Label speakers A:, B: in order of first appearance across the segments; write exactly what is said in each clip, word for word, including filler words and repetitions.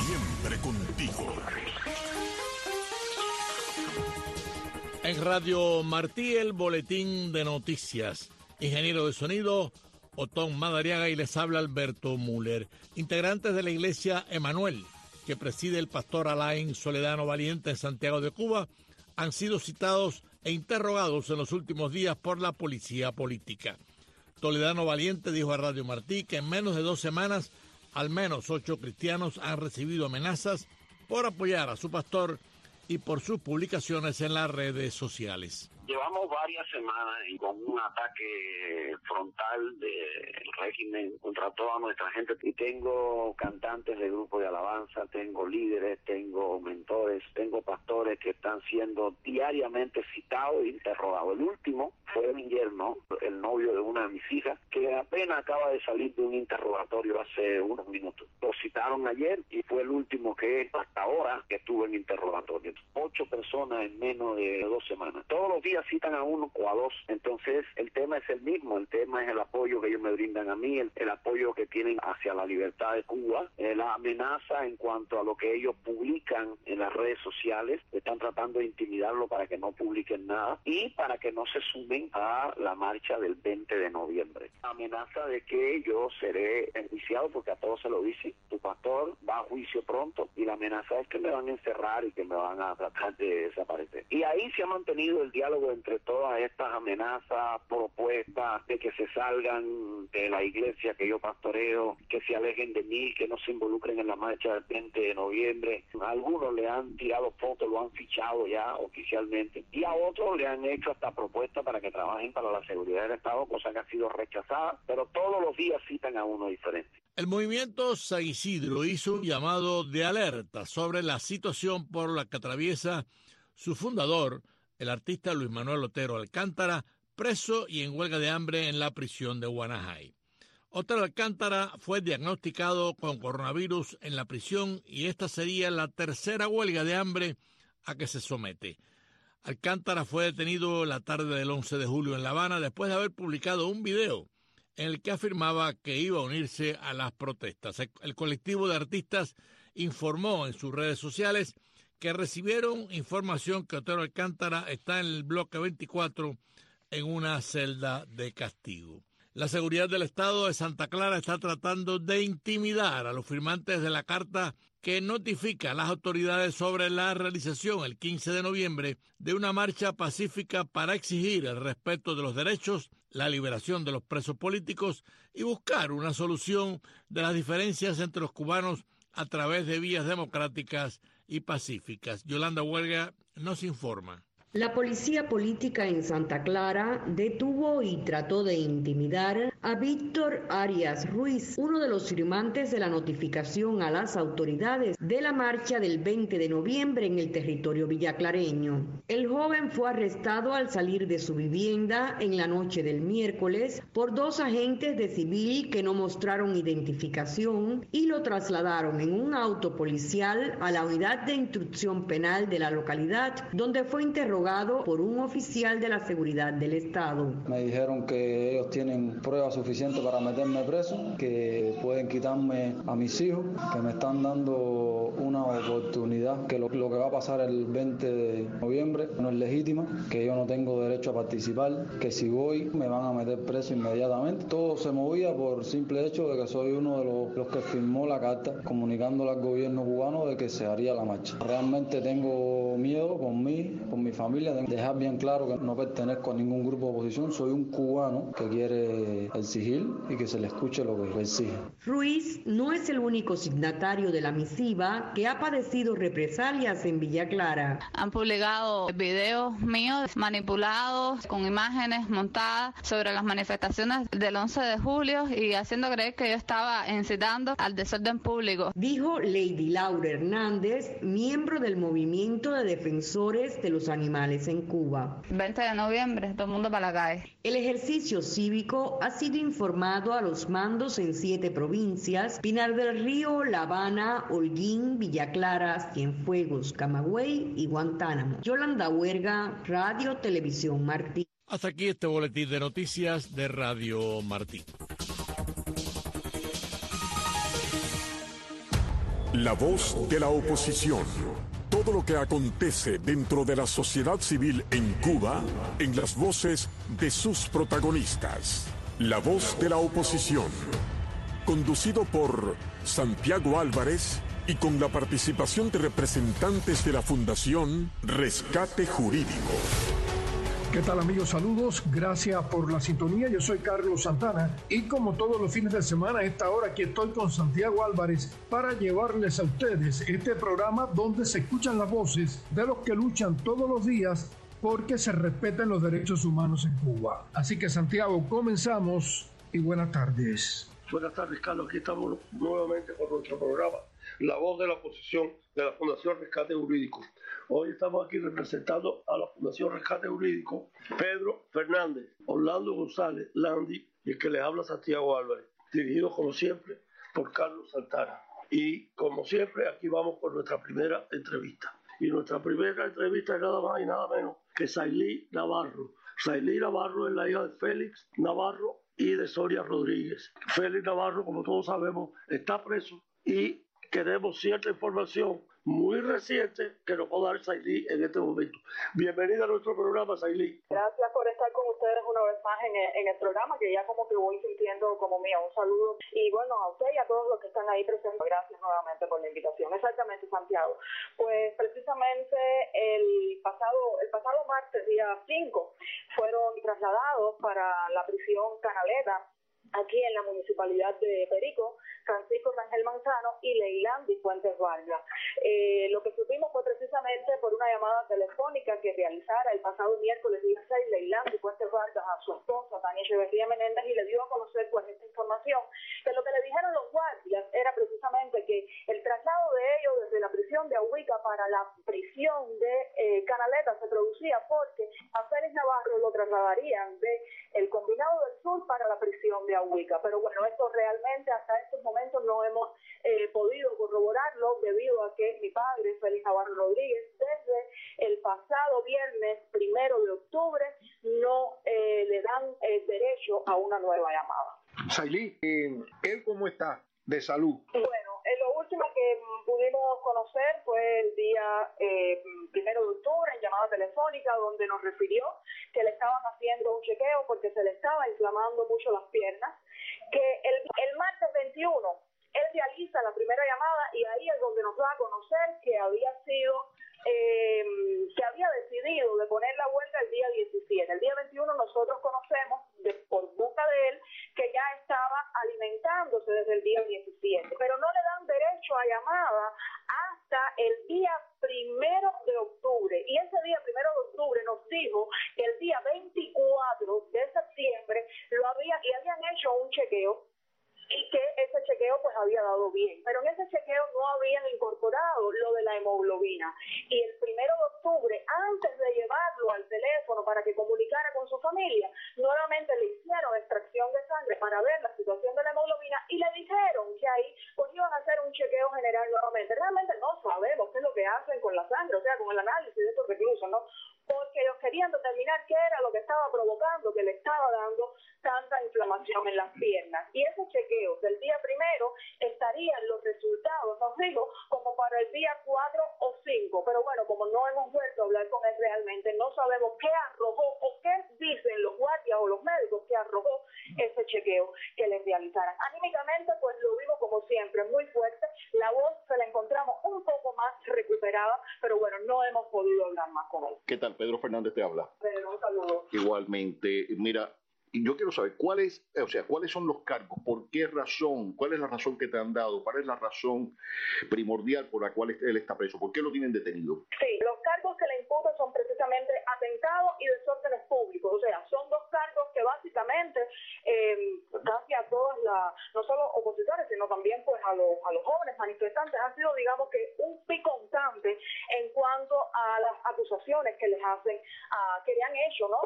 A: Siempre contigo.
B: En Radio Martí, el boletín de noticias. Ingeniero de sonido, Otón Madariaga, y les habla Alberto Müller. Integrantes de la Iglesia Emanuel, que preside el pastor Alain Soledano Valiente en Santiago de Cuba, han sido citados e interrogados en los últimos días por la policía política. Toledano Valiente dijo a Radio Martí que en menos de dos semanas, al menos ocho cristianos han recibido amenazas por apoyar a su pastor y por sus publicaciones en las redes sociales.
C: Llevamos varias semanas y con un ataque frontal del régimen contra toda nuestra gente. Y tengo cantantes de grupos de alabanza, tengo líderes, tengo mentores, tengo pastores que están siendo diariamente citados e interrogados. El último fue mi yerno, el novio de una de mis hijas, que apenas acaba de salir de un interrogatorio hace unos minutos. Lo citaron ayer y fue el último que hasta ahora que estuvo en interrogatorio. Ocho personas en menos de dos semanas. Todos los días citan a uno o a dos. Entonces el tema es el mismo, el tema es el apoyo que ellos me brindan a mí, el, el apoyo que tienen hacia la libertad de Cuba, eh, la amenaza en cuanto a lo que ellos publican en las redes sociales. Están tratando de intimidarlo para que no publiquen nada y para que no se sumen a la marcha del veinte de noviembre. La amenaza de que yo seré enjuiciado, porque a todos se lo dicen, tu pastor va a juicio pronto, y la amenaza es que me van a encerrar y que me van a tratar de desaparecer. Y ahí se ha mantenido el diálogo entre todas estas amenazas, propuestas de que se salgan de la iglesia que yo pastoreo, que se alejen de mí, que no se involucren en la marcha del veinte de noviembre. A algunos le han tirado fotos, lo han fichado ya oficialmente, y a otros le han hecho hasta propuestas para que trabajen para la seguridad del Estado, cosa que ha sido rechazada, pero todos los días citan a uno diferente.
B: El movimiento San Isidro hizo un llamado de alerta sobre la situación por la que atraviesa su fundador, el artista Luis Manuel Otero Alcántara, preso y en huelga de hambre en la prisión de Guanajay. Otero Alcántara fue diagnosticado con coronavirus en la prisión y esta sería la tercera huelga de hambre a que se somete. Alcántara fue detenido la tarde del once de julio en La Habana después de haber publicado un video en el que afirmaba que iba a unirse a las protestas. El colectivo de artistas informó en sus redes sociales que recibieron información que Otero Alcántara está en el bloque veinticuatro en una celda de castigo. La seguridad del Estado de Santa Clara está tratando de intimidar a los firmantes de la carta que notifica a las autoridades sobre la realización el quince de noviembre de una marcha pacífica para exigir el respeto de los derechos, la liberación de los presos políticos y buscar una solución de las diferencias entre los cubanos a través de vías democráticas y pacíficas. Yolanda Huelga nos informa.
D: La policía política en Santa Clara detuvo y trató de intimidar a Víctor Arias Ruiz, uno de los firmantes de la notificación a las autoridades de la marcha del veinte de noviembre en el territorio villaclareño. El joven fue arrestado al salir de su vivienda en la noche del miércoles por dos agentes de civil que no mostraron identificación y lo trasladaron en un auto policial a la unidad de instrucción penal de la localidad, donde fue interrogado por un oficial de la seguridad del Estado.
E: Me dijeron que ellos tienen pruebas suficientes para meterme preso, que pueden quitarme a mis hijos, que me están dando una oportunidad, que lo, lo que va a pasar el veinte de noviembre no es legítima, que yo no tengo derecho a participar, que si voy me van a meter preso inmediatamente. Todo se movía por simple hecho de que soy uno de los, los que firmó la carta comunicándole al gobierno cubano de que se haría la marcha. Realmente tengo miedo por mí, por mi familia, dejar bien claro que no pertenezco a ningún grupo de oposición, soy un cubano que quiere exigir y que se le escuche lo que exige.
D: Ruiz no es el único signatario de la misiva que ha padecido represalias en Villa Clara.
F: Han publicado videos míos manipulados con imágenes montadas sobre las manifestaciones del once de julio y haciendo creer que yo estaba incitando al desorden público.
D: Dijo Lady Laura Hernández, miembro del movimiento de defensores de los animales en Cuba.
F: veinte de noviembre, todo el mundo para la calle.
D: El ejercicio cívico ha sido informado a los mandos en siete provincias: Pinar del Río, La Habana, Holguín, Villa Clara, Cienfuegos, Camagüey y Guantánamo. Yolanda Huerga, Radio Televisión Martí.
B: Hasta aquí este boletín de noticias de Radio Martí.
A: La voz de la oposición. Todo lo que acontece dentro de la sociedad civil en Cuba, en las voces de sus protagonistas. La voz de la oposición. Conducido por Santiago Álvarez y con la participación de representantes de la Fundación Rescate Jurídico.
G: ¿Qué tal, amigos? Saludos, gracias por la sintonía. Yo soy Carlos Santana y como todos los fines de semana a esta hora aquí estoy con Santiago Álvarez para llevarles a ustedes este programa donde se escuchan las voces de los que luchan todos los días porque se respeten los derechos humanos en Cuba. Así que, Santiago, comenzamos y buenas tardes.
H: Buenas tardes, Carlos. Aquí estamos nuevamente con nuestro programa La Voz de la Oposición de la Fundación Rescate Jurídico. Hoy estamos aquí representando a la Fundación Rescate Jurídico, Pedro Fernández, Orlando González, Landy, y el que les habla Santiago Álvarez, dirigido como siempre por Carlos Santana. Y como siempre, aquí vamos con nuestra primera entrevista. Y nuestra primera entrevista es nada más y nada menos que Sailí Navarro. Sailí Navarro es la hija de Félix Navarro y de Sonia Rodríguez. Félix Navarro, como todos sabemos, está preso y queremos cierta información muy reciente que nos va a dar Sailí en este momento. Bienvenida a nuestro programa, Sailí.
I: Gracias por estar con ustedes una vez más en el, en el programa, que ya como que voy sintiendo como mío. Un saludo. Y bueno, a usted y a todos los que están ahí presentes, gracias nuevamente por la invitación. Exactamente, Santiago. Pues precisamente el pasado, el pasado martes, día cinco, fueron trasladados para la prisión Canaleta, aquí en la municipalidad de Perico, Francisco Rangel Manzano y Leilandi Fuentes Vargas. Eh, lo que supimos fue precisamente por una llamada telefónica que realizara el pasado miércoles día seis Leilandi Fuentes Vargas a su esposa Tania Echeverría Menéndez y le dio a conocer pues esta información, que lo que le dijeron los guardias era precisamente que el traslado de ellos desde la prisión de Ahuica para la prisión de eh, Canaleta se producía porque a Félix Navarro lo trasladarían de el Combinado del Sur para la prisión de Ahuica. Pero bueno, esto realmente hasta estos momentos no hemos eh, podido corroborarlo debido a que mi padre, Félix Navarro Rodríguez, desde el pasado viernes primero de octubre no eh, le dan eh, derecho a una nueva llamada.
G: Sailí, eh, ¿él cómo está de salud?
I: Bueno, eh, lo último que pudimos conocer fue el día eh, primero de octubre en llamada telefónica, donde nos refirió que le estaban haciendo un chequeo porque se le estaba inflamando mucho las piernas, que el, el martes veintiuno él realiza la primera llamada y ahí es donde nos da a conocer que había sido eh, que había decidido de poner la huelga el día diecisiete. El día veintiuno nosotros conocemos de, por boca de él que ya estaba alimentándose desde el día diecisiete, pero no le dan derecho a llamada hasta el día primero de octubre, y ese día primero de octubre nos dijo que el día veinticuatro de septiembre lo había y habían hecho un chequeo y que ese chequeo pues había dado bien, pero en ese chequeo no habían incorporado lo de la hemoglobina, y el primero de octubre, antes de llevarlo al teléfono para que comunicara con su familia, nuevamente le hicieron extracción de sangre para ver la situación de la hemoglobina y le dijeron que ahí pues iban a hacer un chequeo general nuevamente. Realmente no sabemos qué es lo que hacen con la sangre, o sea, con el análisis de estos reclusos, ¿no? Porque ellos querían determinar qué era lo que estaba provocando, que le estaba dando tanta inflamación en las piernas. Y ese chequeo del día primero estarían los resultados, nos digo, como para el día cuatro o cinco. Pero bueno, como no hemos vuelto a hablar con él realmente, no sabemos qué arrojó o qué dicen los guardias o los médicos que arrojó ese chequeo que le realizaran. Anímicamente, pues lo vivo como siempre, muy fuerte. La voz se la encontramos un poco más recuperada, pero bueno, no hemos podido hablar más con él.
J: ¿Qué tal? Pedro Fernández te habla.
I: Pedro, un saludo.
J: Igualmente, mira, yo quiero saber cuál es, o sea, cuáles son los cargos, por qué razón, cuál es la razón que te han dado, cuál es la razón primordial por la cual él está preso, por qué lo tienen detenido.
I: Sí, los cargos que le imputan son precisamente atentado y desórdenes públicos, o sea, son dos cargos que básicamente eh, casi a todas las, no solo opositores, sino también pues a los, a los jóvenes manifestantes, ha sido digamos que un pico constante en cuanto a las acusaciones que les hacen, a, que le han hecho, ¿no?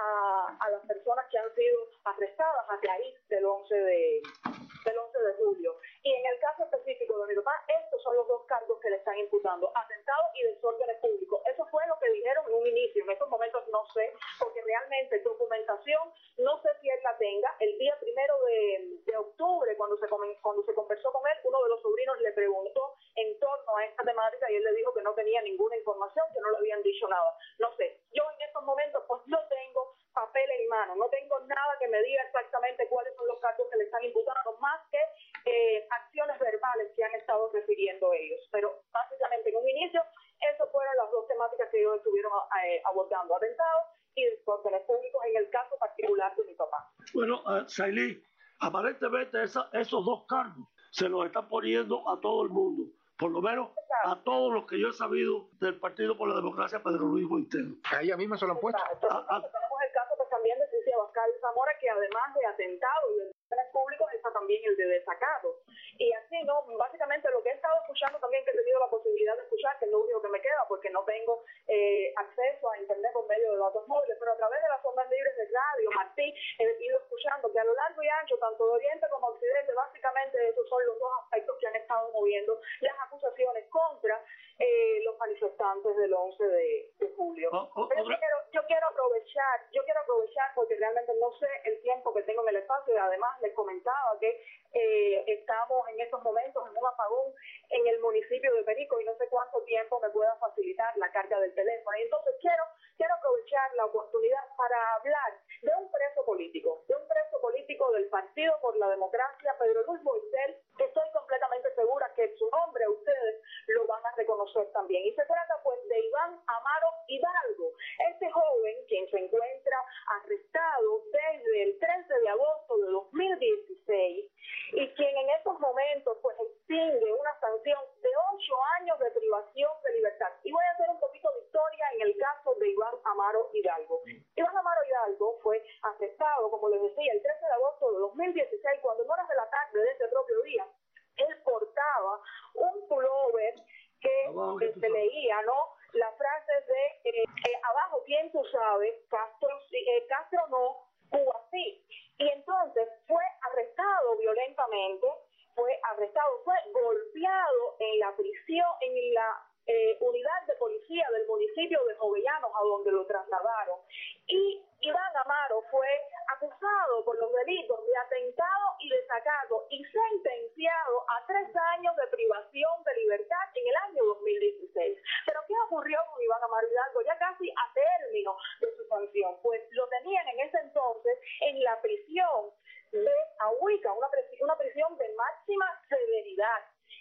I: A, a las personas que han sido arrestadas a raíz del once de julio. Y en el caso específico de mi papá, estos son los dos cargos que le están imputando, atentado y desórdenes públicos. Eso fue lo que dijeron en un inicio. En estos momentos no sé, porque realmente documentación no sé si él la tenga. El día primero de, de octubre, cuando se, cuando se conversó con él, uno de los sobrinos le preguntó en a esta temática y él le dijo que no tenía ninguna información, que no le habían dicho nada. No sé, yo en estos momentos pues no tengo papel en mano, no tengo nada que me diga exactamente cuáles son los cargos que le están imputando, más que eh, acciones verbales que han estado refiriendo ellos. Pero básicamente en un inicio, esas fueron las dos temáticas que ellos estuvieron eh, abordando, atentados y desórdenes públicos en el caso particular de mi papá.
H: Bueno, uh, Sailí, aparentemente esa, esos dos cargos se los están poniendo a todo el mundo, por lo menos a todos los que yo he sabido del Partido por la Democracia, Pedro Luis Boitero.
K: A ella misma se lo han puesto.
I: A, a, tenemos el caso pues, también de Cecilia Abascal Zamora, que además de atentado y de desórdenes públicos está también el de desacato. Y así, ¿no? Básicamente lo que he estado escuchando también, que he tenido la posibilidad de escuchar, que es lo único que me queda, porque no tengo eh, acceso a internet por medio de datos móviles, pero a través de las ondas libres de radio, Martí, he ido escuchando que a lo largo y ancho, tanto de Oriente como Occidente, básicamente esos son los dos aspectos que han estado moviendo las acusaciones contra eh, los manifestantes del once de, de julio.
H: Oh, oh,
I: pero yo quiero, yo quiero aprovechar, yo quiero aprovechar porque realmente no sé el tiempo que tengo en el espacio y además les comentaba que eh, estamos en estos momentos en un apagón en el municipio de Perico y no sé cuánto tiempo me pueda facilitar la carga del teléfono. Y entonces quiero, quiero aprovechar la oportunidad para hablar de un preso político, de un preso político del Partido por la Democracia, Pedro Luis Boitel, que estoy completamente segura que su nombre ustedes lo van a reconocer también. Y se trata pues de Iván Amaro Hidalgo, este joven quien se encuentra arrestado desde el trece de agosto de dos mil dieciséis y quien en estos momentos pues extingue una sanción de ocho años de privación de libertad. Y voy a hacer un poquito de historia en el caso de Iván Amaro Hidalgo. Iván Amaro Hidalgo fue arrestado, como les decía, el trece de agosto de dos mil dieciséis, cuando en horas de la tarde de ese propio día, él portaba un pullover que oh, eh, se leía, ¿no? Las frases de eh, eh, abajo, ¿quién tú sabes? Castro, eh, Castro no, Cuba sí. Y entonces fue arrestado violentamente, fue arrestado, fue golpeado en la prisión, en la eh, unidad de policía del municipio de Jovellanos, a donde lo trasladaron. Y Iván Amaro fue acusado por los delitos de atentado y desacato y sentenciado a tres años de privación de libertad en el año dos mil dieciséis. ¿Pero qué ocurrió con Iván Amaro Hidalgo ya casi a término de su sanción? Pues lo tenían en ese entonces en la prisión de Ahuica, una, una prisión de máxima severidad.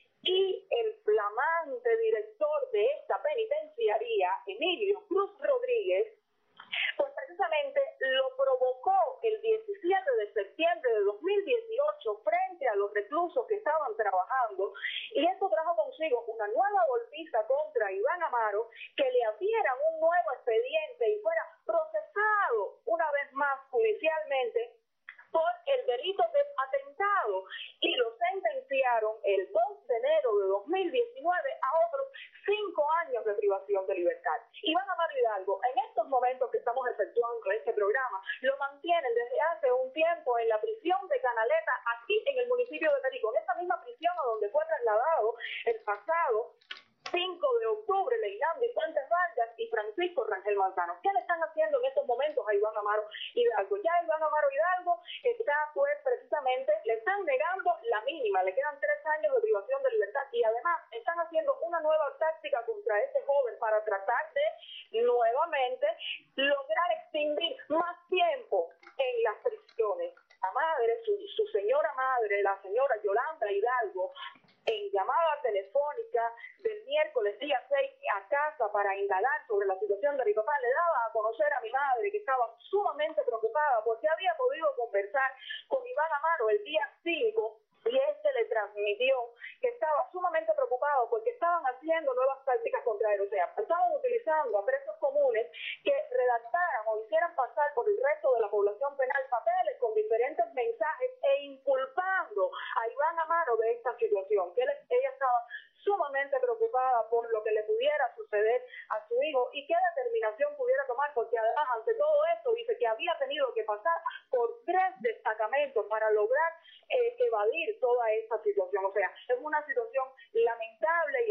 I: Y el flamante director de esta penitenciaría, Emilio Cruz Rodríguez, pues precisamente lo provocó el diecisiete de septiembre de dos mil dieciocho frente a los reclusos que estaban trabajando, y esto trajo consigo una nueva golpiza contra Iván Amaro, que le abrieran un nuevo expediente y fuera procesado una vez más judicialmente por el delito de atentado, y lo sentenciaron el dos de enero de dos mil diecinueve a otros cinco años de privación de libertad. Iván Amaro Hidalgo, en estos momentos que estamos efectuando este programa, lo mantienen desde hace un tiempo en la prisión de Canaleta, aquí en el municipio de Perico, en esa misma prisión a donde fue trasladado el pasado cinco de octubre Leilán Vicente Vargas y Francisco Rangel Manzano. ¿Qué le están haciendo en estos momentos a Iván Amaro Hidalgo? Ya Iván Amaro Hidalgo está, pues, precisamente, le están negando la mínima, le quedan tres años de privación de libertad y además están haciendo una nueva táctica contra este joven para tratar de nuevamente lograr extinguir más tiempo en las prisiones. La madre, su, su señora madre, la señora Yolanda Hidalgo, en llamada telefónica del miércoles día seis a casa para indagar sobre la situación de mi papá, le daba a conocer a mi madre que estaba sumamente preocupada porque había podido conversar con Iván Amaro el día cinco y este le transmitió que estaba sumamente preocupado porque estaban haciendo nuevas tácticas contra él, o sea, estaban utilizando a presos comunes que redactaran o hicieran pasar por el resto de la población penal papeles con diferentes mensajes e inculpando a Iván Amaro de esta situación, que él, ella estaba sumamente preocupada por lo que le pudiera suceder a su hijo y qué determinación pudiera tomar, porque además ante todo esto dice que había tenido que pasar por tres destacamentos para lograr eh, evadir toda esta situación. O sea, es una situación lamentable y la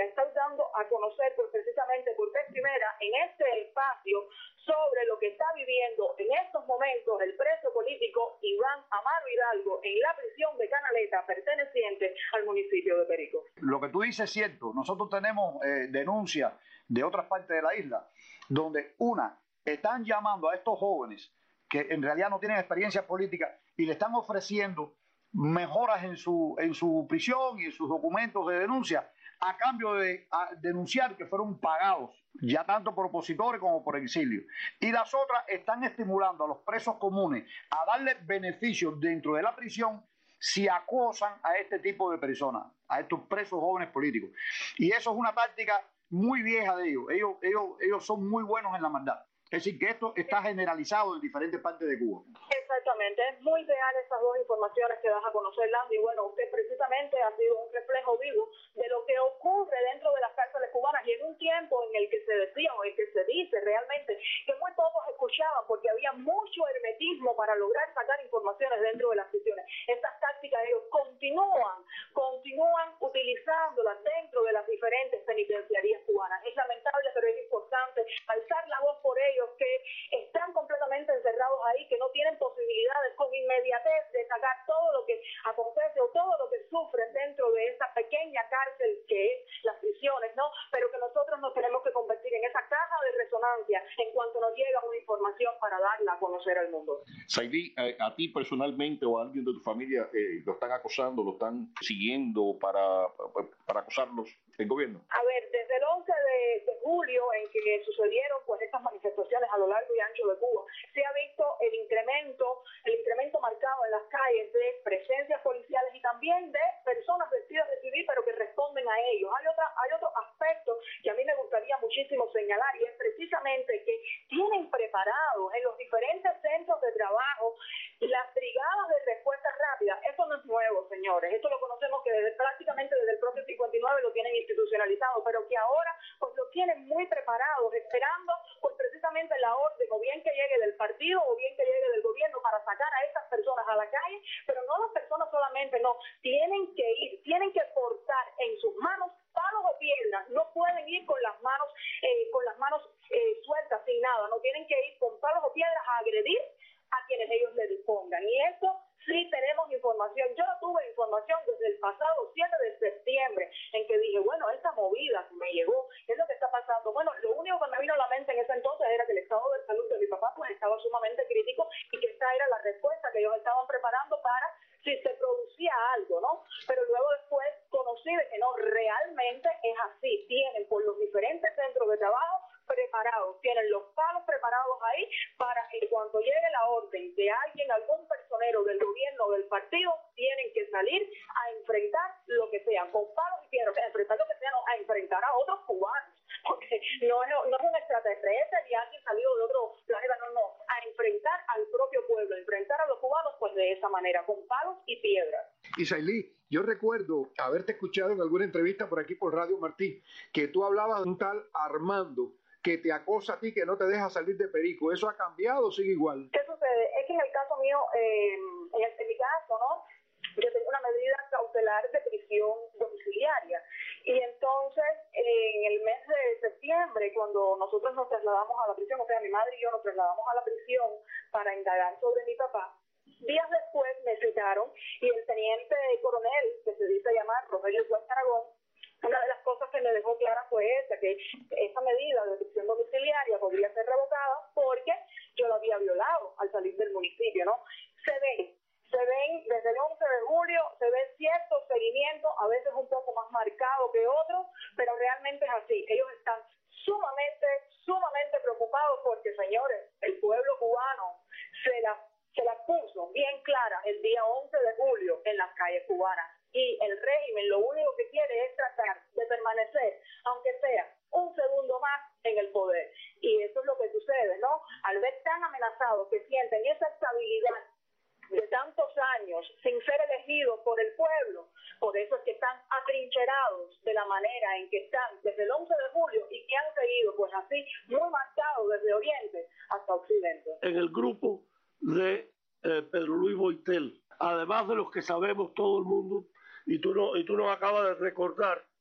I: la estoy dando a conocer pues, precisamente por vez primera en este espacio sobre lo que está viviendo en estos momentos el preso político Iván Amaro Hidalgo en la prisión de Canaleta perteneciente al municipio de Perico.
K: Lo que tú dices es cierto. Nosotros tenemos eh, denuncias de otras partes de la isla donde, una, están llamando a estos jóvenes que en realidad no tienen experiencia política y le están ofreciendo mejoras en su, en su prisión y en sus documentos de denuncia a cambio de a denunciar que fueron pagados, ya tanto por opositores como por exilio. Y las otras están estimulando a los presos comunes a darle beneficios dentro de la prisión si acosan a este tipo de personas, a estos presos jóvenes políticos. Y eso es una táctica muy vieja de ellos. Ellos, ellos, ellos son muy buenos en la maldad. Es decir, que esto está generalizado en diferentes partes de Cuba.
I: Exactamente, es muy real esas dos informaciones que das a conocer, Landy. Bueno, usted precisamente ha sido un reflejo vivo de lo que ocurre dentro de las cárceles cubanas y en un tiempo en el que se decía o en el que se dice realmente que muy pocos escuchaban porque había mucho hermetismo para lograr sacar informaciones dentro de las prisiones. Estas tácticas ellos continúan, continúan utilizándolas dentro de las diferentes penitenciarías cubanas. Es lamentable, pero es importante alzar la voz por ellos que están completamente encerrados ahí, que no tienen posibilidades con inmediatez de sacar todo lo que acontece o todo lo que sufren dentro de esta pequeña cárcel que es las prisiones, ¿no? Pero que nosotros nos tenemos que convertir en esa caja de resonancia en cuanto nos llega una información para darla a conocer al mundo.
J: Sailí, a, a ti personalmente o a alguien de tu familia eh, lo están acosando, lo están siguiendo para, para acosarlos el gobierno.
I: A ver, desde el once de, de julio en que sucedieron pues estas manifestaciones a lo largo y ancho de Cuba, se ha visto el incremento, el incremento marcado en las calles de presencias policiales y también de personas vestidas de civil pero que responden a ellos. Hay otra, hay otro aspecto que a mí me gustaría muchísimo señalar y es precisamente que tienen preparados en los diferentes centros de trabajo las brigadas de respuesta rápida. Esto no es nuevo, señores, esto lo conocemos que desde, prácticamente desde el propio cincuenta y nueve lo tienen institucionalizado, pero que ahora pues lo tienen muy preparados, esperando pues precisamente la orden, o bien que llegue del partido, o bien que llegue del gobierno para sacar a estas personas a la calle, pero no las personas solamente, no, tienen que ir, tienen que portar en sus manos palos o piedras, no pueden ir con las manos, eh, con las manos eh, sueltas, sin nada, no tienen que ir con palos o piedras a agredir a quienes ellos le dispongan, y esto sí tenemos información. Yo no tuve información desde el pasado siete de septiembre, en que dije, bueno, esta movida me llegó, ¿qué es lo que está pasando? Bueno, lo único que me vino a la mente en ese entonces era que el estado de salud de mi papá pues estaba sumamente crítico y que esta era la respuesta que ellos estaban preparando para si se producía algo, ¿no? Pero luego después conocí de que no, realmente es así, tienen por los diferentes centros de trabajo preparados, tienen los palos preparados ahí para que cuando llegue la orden de alguien, algún personero del gobierno o del partido, tienen que salir a enfrentar lo que sea, con palos y piedras, a enfrentar lo que sea, no, a enfrentar a otros cubanos, porque no es, no es un extraterrestre ni alguien salido de otro planeta, no, no, a enfrentar al propio pueblo, a enfrentar a los cubanos pues de esa manera, con palos y piedras.
L: Y Sailí, yo recuerdo haberte escuchado en alguna entrevista por aquí por Radio Martí, que tú hablabas de un tal Armando, que te acosa a ti, que no te deja salir de Perico. ¿Eso ha cambiado o sigue igual?
I: ¿Qué sucede? Es que en el caso mío, eh, en, el, en mi caso, ¿no? Yo tengo una medida cautelar de prisión domiciliaria. Y entonces, eh, en el mes de septiembre, cuando nosotros nos trasladamos a la prisión, o sea, mi madre y yo nos trasladamos a la prisión para indagar sobre mi papá, días después me citaron y el teniente coronel, que se dice llamar Rogelio Juárez Aragón, una de las cosas que me dejó clara fue esa, que esa medida de prisión domiciliaria podría ser revocada porque yo la había violado al salir del municipio, ¿no? Se ven, se ven desde el once de julio, se ve cierto seguimiento, a veces un poco más marcado que otros, pero realmente es así. Ellos están sumamente, sumamente preocupados porque, señores, el pueblo cubano se la, se la puso bien clara el día once de julio en las calles cubanas. Y el régimen lo único que quiere es tratar de permanecer, aunque sea un segundo más, en el poder. Y eso es lo que sucede, ¿no? Al ver tan amenazados que sienten esa estabilidad de tantos años sin ser elegidos por el pueblo, por eso es que están atrincherados de la manera en que están desde el once de julio y que han seguido, pues así, muy marcados desde Oriente hasta Occidente.
H: En el grupo de eh, Pedro Luis Boitel, además de los que sabemos todo el mundo, y tú, no, y tú nos acabas de recordar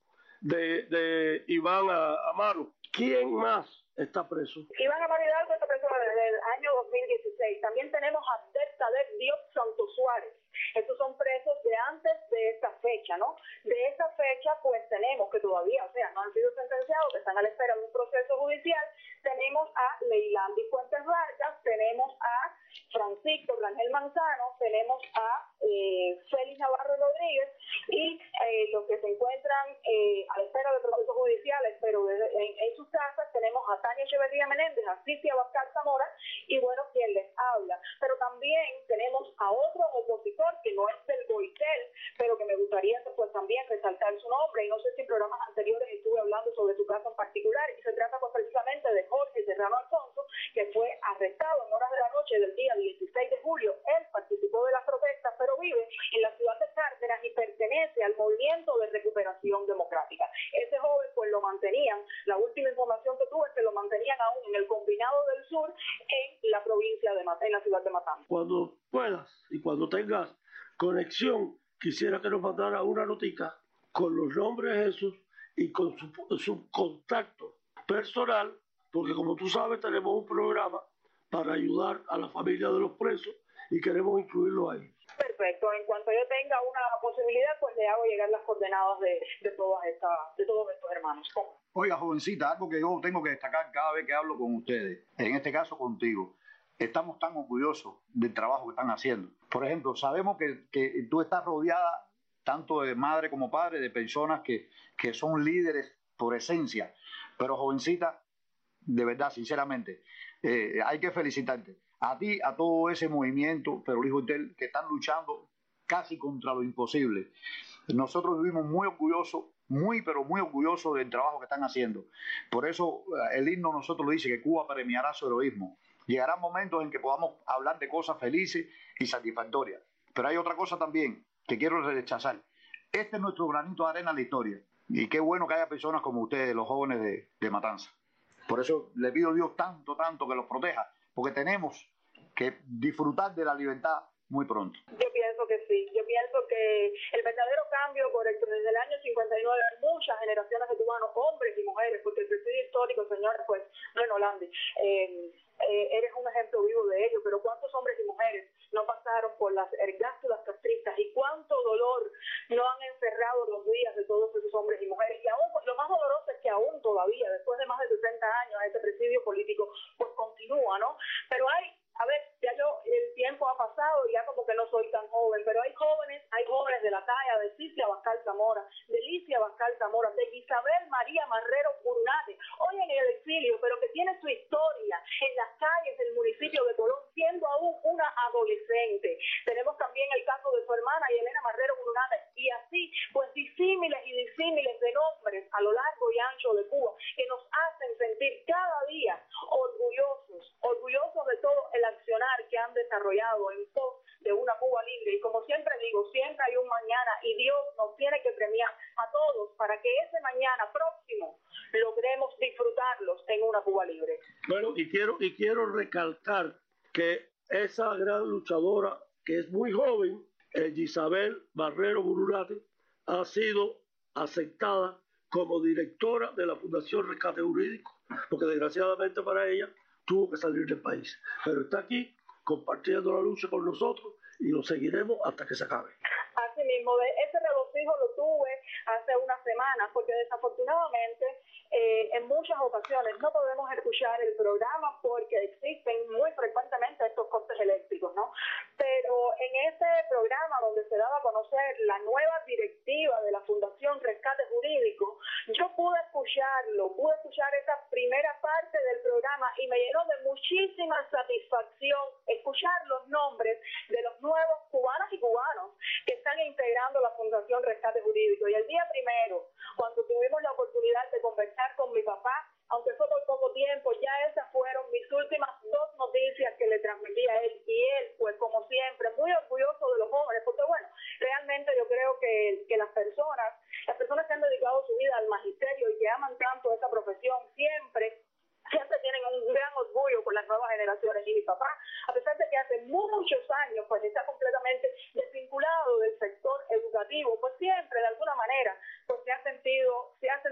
H: de, de Iván Amaro. ¿Quién más está preso?
I: Iván Amaro Hidalgo está preso desde el año dos mil dieciséis. También tenemos a Abdel Diop Santos Suárez. Estos son presos de antes de esta fecha, ¿no? De esta fecha, pues tenemos que todavía, o sea, no han sido sentenciados, que están a la espera de un proceso judicial. Tenemos a Leilandi Fuentes Vargas, tenemos a Francisco Rangel Manzano, tenemos a eh, Félix Navarro Rodríguez y eh, los que se encuentran eh, a la espera de procesos judiciales, pero de, en, en sus casas tenemos a Tania Echeverría Menéndez, a Cicia Abascal Zamora y bueno, quien les habla. Pero también tenemos a otro opositor que no es del Goitel, pero que me gustaría pues también resaltar su nombre, y no sé si en programas anteriores estuve hablando sobre su caso en particular, y se trata pues precisamente de Jorge Serrano Alfonso, que fue arrestado en horas de la noche del día dieciséis de julio. Él participó de las protestas, pero vive en la ciudad de Cárdenas y pertenece al Movimiento de Recuperación Democrática. Ese joven pues lo mantenían, la última información que tuve es que lo mantenían aún en el Combinado del Sur, en la provincia de Mat- en la ciudad de Matanzas.
H: Cuando puedas y cuando tengas conexión, quisiera que nos mandara una notica con los nombres de esos y con su, su contacto personal, porque como tú sabes tenemos un programa para ayudar a la familia de los presos y queremos incluirlo ahí.
I: Perfecto, en cuanto yo tenga una posibilidad, pues le hago llegar las coordenadas de, de, todas estas, de todos estos hermanos. ¿Cómo?
K: Oiga, jovencita, algo que yo tengo que destacar cada vez que hablo con ustedes, en este caso contigo. Estamos tan orgullosos del trabajo que están haciendo. Por ejemplo, sabemos que, que tú estás rodeada tanto de madre como padre de personas que, que son líderes por esencia. Pero jovencita, de verdad, sinceramente, eh, hay que felicitarte. A ti, a todo ese movimiento, pero hijo Hotel, que están luchando casi contra lo imposible. Nosotros vivimos muy orgullosos, muy pero muy orgullosos del trabajo que están haciendo. Por eso el himno nosotros lo dice que Cuba premiará su heroísmo. Llegarán momentos en que podamos hablar de cosas felices y satisfactorias. Pero hay otra cosa también que quiero rechazar. Este es nuestro granito de arena en la historia. Y qué bueno que haya personas como ustedes, los jóvenes de, de Matanza. Por eso le pido a Dios tanto, tanto que los proteja. Porque tenemos que disfrutar de la libertad muy pronto.
I: Yo pienso que sí. Yo pienso que el verdadero cambio, correcto, desde el año cincuenta y nueve, muchas generaciones de cubanos, hombres y mujeres, porque el presidio histórico, señores, pues, Reno Landi, eh, eh, eres un ejemplo vivo de ello, pero ¿cuántos hombres y mujeres no pasaron por las ergástulas castristas y cuánto dolor no han encerrado los días de todos esos hombres y mujeres? Y aún, lo más doloroso es que aún todavía, después de más de sesenta años, este presidio político, pues continúa, ¿no? Pero hay, a ver, ya yo, el tiempo ha pasado y ya como que no soy tan joven, pero hay jóvenes, hay jóvenes de la talla de Cicia Abascal Zamora, de Licia Abascal Zamora, de Isabel María Marrero Burnate, hoy en el exilio, pero que tiene su historia en las calles del municipio de Colón, siendo aún una adolescente. Tenemos también el caso de su hermana Elena Marrero Burnate, y así, pues disímiles y disímiles de nombres a lo largo y ancho de Cuba, que nos hacen sentir cada día orgullosos, orgullosos de todo el accionar que han desarrollado en pos de una Cuba libre. Y como siempre digo, siempre hay un mañana y Dios nos tiene que premiar a todos para que ese mañana próximo logremos disfrutarlos en una Cuba libre.
H: Bueno, y quiero, y quiero recalcar que esa gran luchadora, que es muy joven, eh, Isabel Marrero Burnate, ha sido aceptada como directora de la Fundación Rescate Jurídico, porque desgraciadamente para ella tuvo que salir del país. Pero está aquí compartiendo la lucha con nosotros y lo seguiremos hasta que se acabe.
I: Así mismo, de ese regocijo lo tuve hace unas semanas, porque desafortunadamente eh, en muchas ocasiones no podemos escuchar el programa porque existen muy frecuentemente estos cortes eléctricos, ¿no? Pero en ese programa donde se daba a conocer la nueva directiva de la Fundación Rescate Jurídico, yo pude escucharlo, pude escuchar esa primera parte del programa y me llenó de muchísima satisfacción escuchar los nombres de los nuevos cubanas y cubanos que están integrando la Fundación Rescate Jurídico. Y el día primero, cuando tuvimos la oportunidad de conversar con mi papá, aunque fue por poco tiempo, ya esas fueron mis últimas dos noticias que le transmití a él. Y él, pues como siempre, muy orgulloso de los jóvenes, porque bueno, realmente yo creo que, que las personas, las personas que han dedicado su vida al magisterio y que aman tanto esa profesión, siempre siempre tienen un gran orgullo por las nuevas generaciones. Y mi papá, a pesar de que hace muchos años pues está completamente desvinculado del sector educativo, pues siempre de alguna manera pues se ha sentido, se ha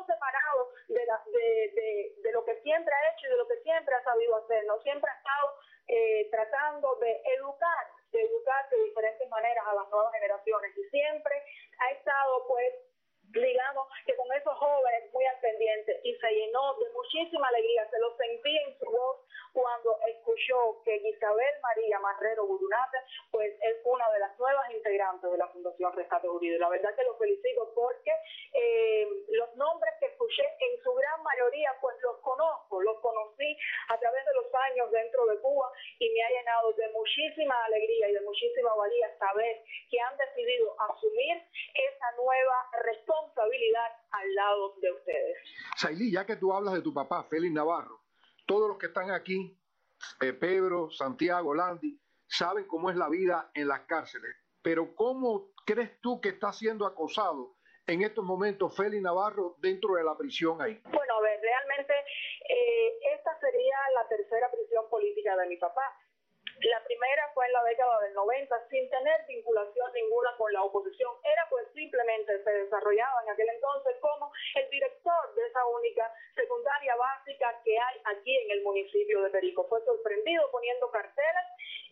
I: no separado de, la, de, de, de lo que siempre ha hecho y de lo que siempre ha sabido hacer, no siempre ha estado eh, tratando de educar, de educar de diferentes maneras a las nuevas generaciones y siempre ha estado pues digamos que con esos jóvenes muy al pendiente y se llenó de muchísima alegría, se lo sentí en su voz cuando escuchó que Isabel María Marrero Budunate pues es una de las nuevas integrantes de la Fundación Rescate Unido. La verdad que lo felicito porque eh, los nombres que escuché en su gran mayoría pues los conozco, los conocí a través de los años dentro de Cuba y me ha llenado de muchísima alegría y de muchísima valía saber que han decidido asumir esa nueva responsabilidad al lado de ustedes.
L: Sailí, ya que tú hablas de tu papá, Félix Navarro, todos los que están aquí, eh, Pedro, Santiago, Landy, saben cómo es la vida en las cárceles. Pero ¿cómo crees tú que está siendo acosado en estos momentos Félix Navarro dentro de la prisión ahí?
I: Bueno, a ver, realmente eh, esta sería la tercera prisión política de mi papá. La primera fue en la década del noventa, sin tener vinculación ninguna con la oposición. Era pues simplemente se desarrollaba en aquel entonces como el director de esa única secundaria básica que hay aquí en el municipio de Perico. Fue sorprendido poniendo carteles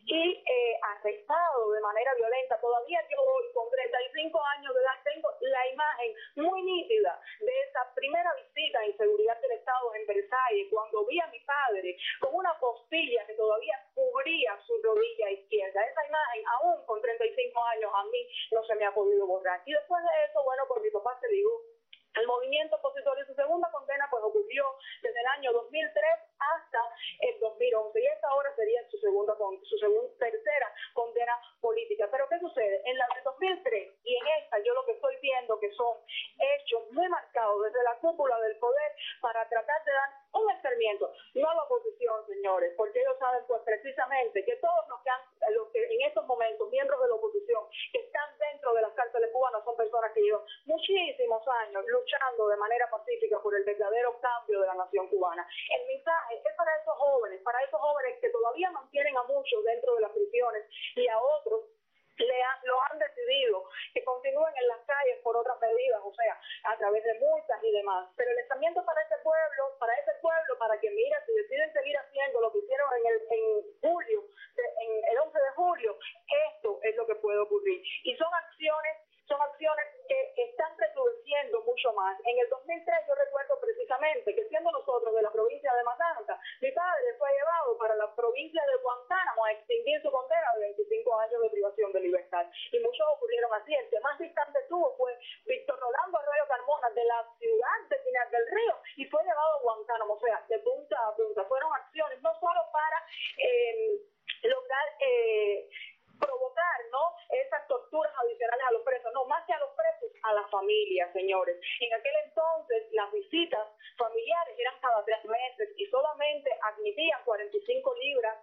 I: y eh, arrestado de manera violenta. Todavía yo hoy, con treinta y cinco años de edad, tengo la imagen muy nítida de esa primera visita en seguridad del Estado en Versalles, cuando vi a mi padre con una postilla que todavía cubría su rodilla izquierda. Esa imagen, aún con treinta y cinco años, a mí no se me ha podido borrar. Y después de eso, bueno, pues mi papá se ligó al movimiento opositor y su segunda condena pues ocurrió desde el año dos mil tres hasta el dos mil once y esta ahora sería su segunda su segunda tercera condena política. Pero ¿qué sucede? En la de dos mil tres y en esta yo lo que estoy viendo que son hechos muy marcados desde la cúpula del poder para tratar de dar un escarmiento, no a la oposición, señores, porque ellos saben pues precisamente que todos los que, han, los que en estos momentos miembros de la oposición que están dentro de las cárceles cubanas son personas que llevan muchísimos años luchando de manera pacífica por el verdadero cambio de la nación cubana. El mensaje es para esos jóvenes, para esos jóvenes que todavía mantienen a muchos dentro de las prisiones y a otros le han, lo han decidido que continúen en las calles por otras medidas, o sea, a través de multas y demás. Pero el escarmiento para ese pueblo, para ese pueblo, para que mira, si deciden seguir haciendo lo que hicieron en el en julio, en el once de julio, esto es lo que puede ocurrir. Y son acciones son acciones que están recrudeciendo mucho más. En el dos mil tres yo recuerdo precisamente que siendo nosotros de la provincia de Matanza, mi padre fue llevado para la provincia de Guantánamo a extinguir su condena de veinticinco años de privación de libertad. Y muchos ocurrieron así. El que más distante tuvo fue Víctor Rolando Arroyo Carmona de la ciudad de Pinar del Río y fue llevado a Guantánamo, o sea, de punta a punta. Fueron acciones no solo para eh, lograr eh, provocar, ¿no?, esas torturas adicionales a los presos, no, más que a los presos, a las familias, señores. En aquel entonces las visitas familiares eran cada tres meses y solamente admitían cuarenta y cinco libras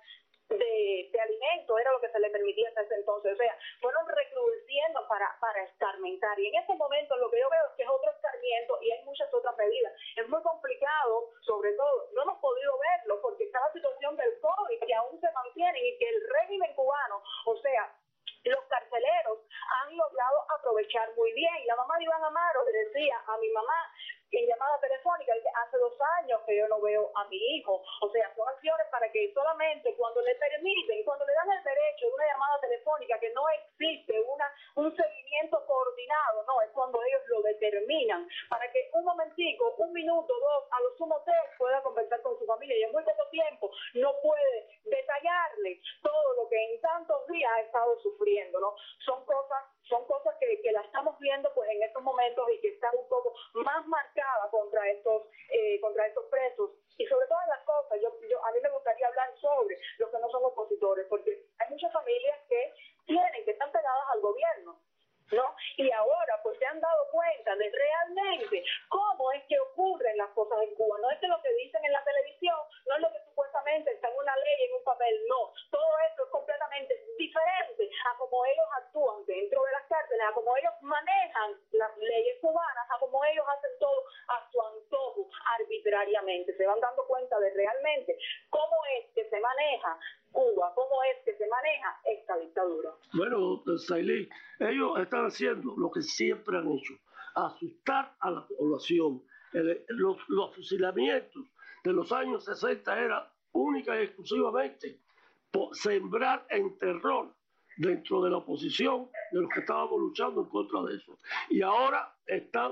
I: de, de alimento, era lo que se le permitía hasta ese entonces. O sea, fueron recrudeciendo para, para escarmentar. Y en este momento lo que yo veo es que es otro escarmiento y hay muchas otras medidas. Es muy complicado, sobre todo, no hemos podido verlo porque está la situación del COVID que aún se mantiene y que el régimen cubano, o sea, los carceleros han logrado aprovechar muy bien. Y la mamá de Iván Amaro le decía a mi mamá en llamada telefónica, dice, hace dos años que yo no veo a mi hijo. O sea, son acciones para que solamente cuando le permiten, cuando le dan el derecho de una llamada telefónica, que no existe una un seguimiento coordinado, no, es cuando ellos lo determinan, para que un momentico, un minuto, dos, a lo sumo tres, pueda conversar con su familia y en muy poco tiempo no puede detallarle todo lo que en tantos días ha estado sufriendo, ¿no? Son cosas son cosas que, que la estamos viendo pues en estos momentos y que está un poco más marcada contra estos eh, contra estos presos. Y sobre todas las cosas, yo, yo a mí me gustaría hablar sobre los que no son opositores, porque hay muchas familias que tienen, que están pegadas al gobierno, ¿no? Y ahora pues se han dado cuenta de realmente cómo es que ocurren las cosas en Cuba. No es que lo que dicen en la televisión, no es lo que supuestamente está en una ley, en un papel, no. Todo esto es completamente diferente a cómo ellos actúan dentro de las cárceles, a cómo ellos manejan las leyes cubanas, a cómo ellos hacen todo a su antojo, arbitrariamente. Se van dando cuenta de realmente cómo es que se maneja Cuba, cómo es que se maneja esta dictadura.
H: Bueno, Sailí, ellos están haciendo lo que siempre han hecho, asustar a la población, el, los, los fusilamientos de los años sesenta era única y exclusivamente por sembrar en terror dentro de la oposición, de los que estábamos luchando en contra de eso. Y ahora están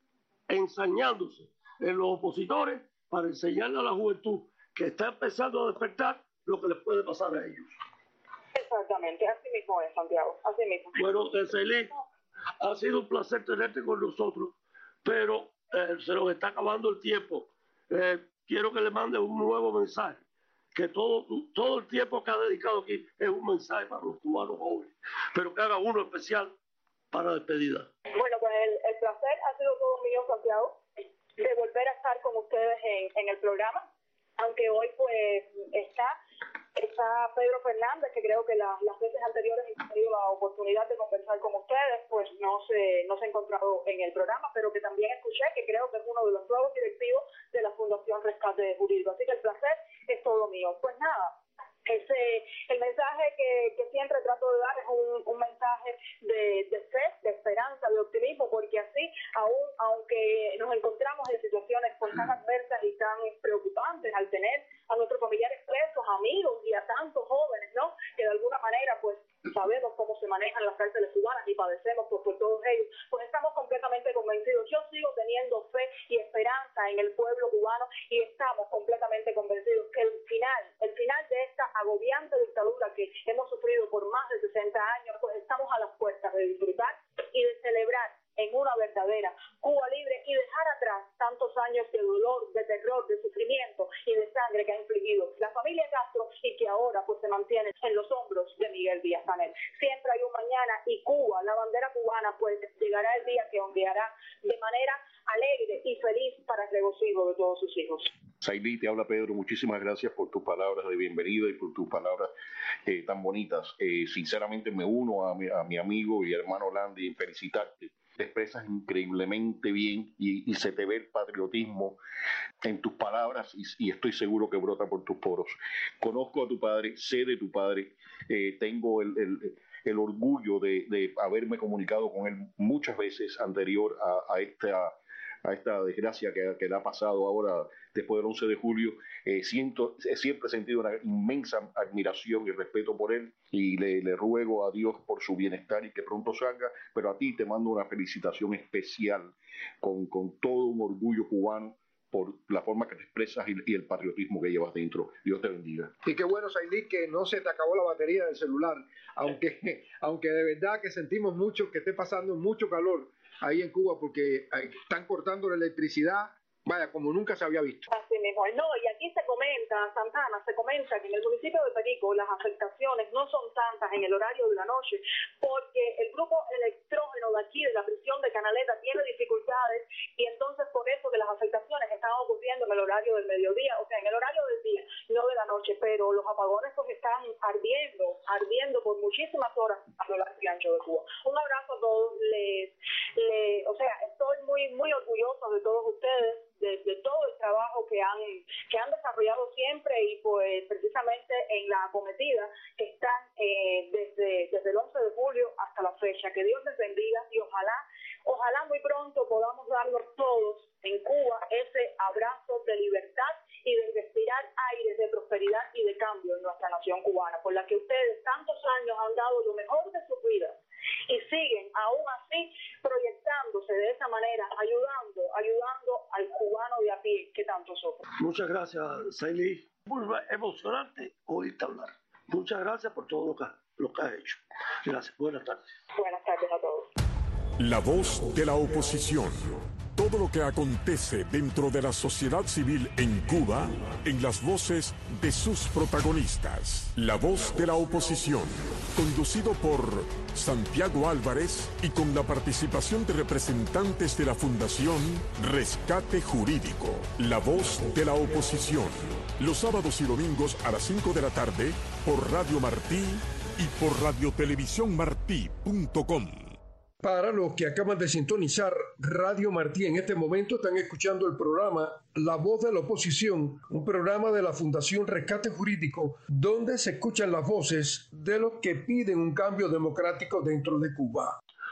H: ensañándose en los opositores para enseñarle a la juventud que está empezando a despertar lo que les puede pasar a ellos.
I: Exactamente, así mismo es, Santiago, así mismo.
H: Bueno, Celí, ha sido un placer tenerte con nosotros, pero eh, se nos está acabando el tiempo. Eh, quiero que le mande un nuevo mensaje, que todo, todo el tiempo que ha dedicado aquí es un mensaje para los cubanos jóvenes, pero que haga uno especial para despedida.
I: Bueno, pues el, el placer ha sido todo mío, Santiago, de volver a estar con ustedes en, en el programa, aunque hoy pues está, está Pedro Fernández, que creo que la, las veces anteriores he tenido la oportunidad de conversar con ustedes, pues no se, no se ha encontrado en el programa, pero que también escuché, que creo que es uno de los nuevos directivos de la Fundación Rescate Jurídico. Así que el placer es todo mío. Pues nada, ese, el mensaje que, que siempre trato de dar es un, un mensaje de, de fe, de esperanza, de optimismo, porque así, aún aunque nos encontramos en situaciones pues, tan adversas y tan preocupantes al tener a nuestros familiares presos, amigos y a tantos jóvenes, ¿no? Que de alguna manera pues sabemos cómo se manejan las cárceles cubanas y padecemos pues, por todos ellos, pues estamos completamente convencidos. Yo sigo teniendo fe y esperanza en el pueblo cubano y estamos completamente convencidos que el final, el final de esta agobiante dictadura que hemos sufrido por más de sesenta años, pues estamos a las puertas de disfrutar y de celebrar en una verdadera Cuba libre y dejar atrás tantos años de dolor, de terror, de sufrimiento y de sangre que ha infligido la familia Castro y que ahora pues se mantiene en los hombros de Miguel Díaz-Canel. Siempre hay un mañana y Cuba, la bandera cubana, pues llegará el día que ondeará de manera alegre y feliz para el regocijo de todos sus hijos.
J: Sailí, te habla Pedro, muchísimas gracias por tus palabras de bienvenida y por tus palabras eh, tan bonitas. Eh, sinceramente me uno a mi, a mi amigo y hermano Landy en felicitarte. Te expresas increíblemente bien y, y se te ve el patriotismo en tus palabras y, y estoy seguro que brota por tus poros. Conozco a tu padre, sé de tu padre, eh, tengo el, el, el orgullo de, de haberme comunicado con él muchas veces anterior a, a esta... a esta desgracia que, que le ha pasado ahora después del once de julio. Eh, siento, siempre he sentido una inmensa admiración y respeto por él y le, le ruego a Dios por su bienestar y que pronto salga, pero a ti te mando una felicitación especial con, con todo un orgullo cubano por la forma que te expresas y, y el patriotismo que llevas dentro. Dios te bendiga.
L: Y qué bueno, Sailí, que no se te acabó la batería del celular, aunque, aunque de verdad que sentimos mucho que esté pasando mucho calor ahí en Cuba porque están cortando la electricidad, vaya, como nunca se había visto.
I: Así mismo, no, y aquí se comenta, Santana, se comenta que en el municipio de Perico las afectaciones no son tantas en el horario de la noche porque el grupo electrógeno de aquí de la prisión de Canaleta tiene dificultades y entonces por eso que las afectaciones están ocurriendo en el horario del mediodía, o sea, en el horario del día, no de la noche, pero los apagones pues están ardiendo, ardiendo por muchísimas horas a lo largo y ancho de Cuba. Un abrazo a todos, les, les o sea, estoy muy, muy orgulloso de todos ustedes, de, de todo el trabajo que han que han desarrollado siempre y pues precisamente en la acometida que están eh, desde, desde el once de julio hasta la fecha. Que Dios les bendiga y ojalá, ojalá muy pronto podamos darnos todos en Cuba ese abrazo de libertad y de respirar aires de prosperidad y de cambio en nuestra nación cubana, por la que ustedes tantos años han dado lo mejor de sus vidas y siguen aún así proyectándose de esa manera, ayudando, ayudando al cubano de a pie que tanto sufre.
H: Muchas gracias, Sailí. Muy emocionante oírte hablar. Muchas gracias por todo lo que, lo que has hecho. Gracias. Buenas tardes.
I: Buenas tardes a todos.
A: La voz de la oposición. Todo lo que acontece dentro de la sociedad civil en Cuba, en las voces de sus protagonistas. La voz de la oposición, conducido por Santiago Álvarez y con la participación de representantes de la Fundación Rescate Jurídico. La voz de la oposición, los sábados y domingos a las cinco de la tarde por Radio Martí y por radiotelevisión martí punto com.
G: Para los que acaban de sintonizar Radio Martí en este momento, están escuchando el programa La Voz de la Oposición, un programa de la Fundación Rescate Jurídico, donde se escuchan las voces de los que piden un cambio democrático dentro de Cuba.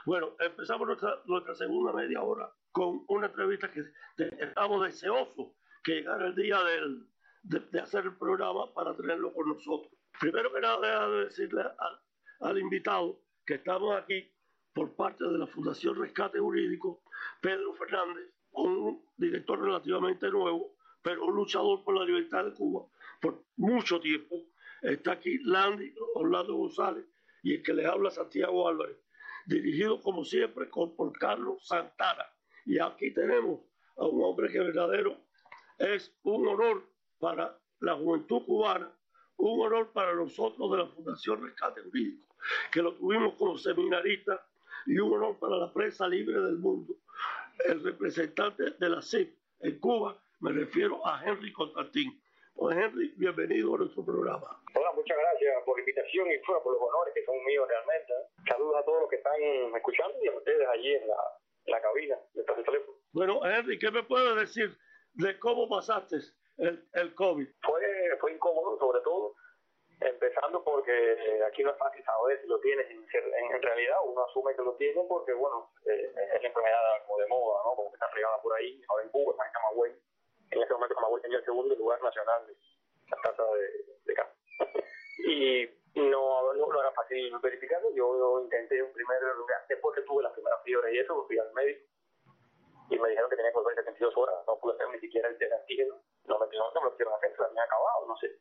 H: Bueno, empezamos nuestra, nuestra segunda media hora con una entrevista que de, estamos deseosos que llegara el día del, de, de hacer el programa para tenerlo con nosotros. Primero que nada, déjame decirle al, al invitado que estamos aquí por parte de la Fundación Rescate Jurídico, Pedro Fernández, un director relativamente nuevo, pero un luchador por la libertad de Cuba por mucho tiempo. Está aquí Landy Orlando González y el que les habla Santiago Álvarez, dirigido como siempre con, por Carlos Santana. Y aquí tenemos a un hombre que verdadero es un honor para la juventud cubana, un honor para nosotros de la Fundación Rescate Jurídico, que lo tuvimos como seminarista, y un honor para la prensa libre del mundo. El representante de la C I P en Cuba, me refiero a Henry Constantín. Pues Henry, bienvenido a nuestro programa.
M: Hola, muchas gracias por la invitación y por los honores que son míos realmente. Saludos a todos los que están escuchando y a ustedes allí en la, en la cabina detrás del teléfono.
H: Bueno, Henry, ¿qué me puedes decir de cómo pasaste el, el COVID?
M: Fue, fue incómodo, sobre todo, empezando porque aquí no es fácil saber si lo tienes. En, en, en realidad uno asume que lo tiene porque, bueno, eh, es la enfermedad como de moda, ¿no? Como que está regada por ahí. Ahora en Cuba, en Camagüey. En ese momento Camagüey tenía el segundo lugar nacional de la tasa de, de cáncer. Y no, no, no era fácil verificarlo. Yo, yo intenté un primer lugar, después que tuve la primera fiebre y eso, fui al médico y me dijeron que tenía que volver setenta y dos horas. No pude hacer ni siquiera el test de antígeno. No me, no, no me lo quisieron hacer, se lo habían acabado, no sé.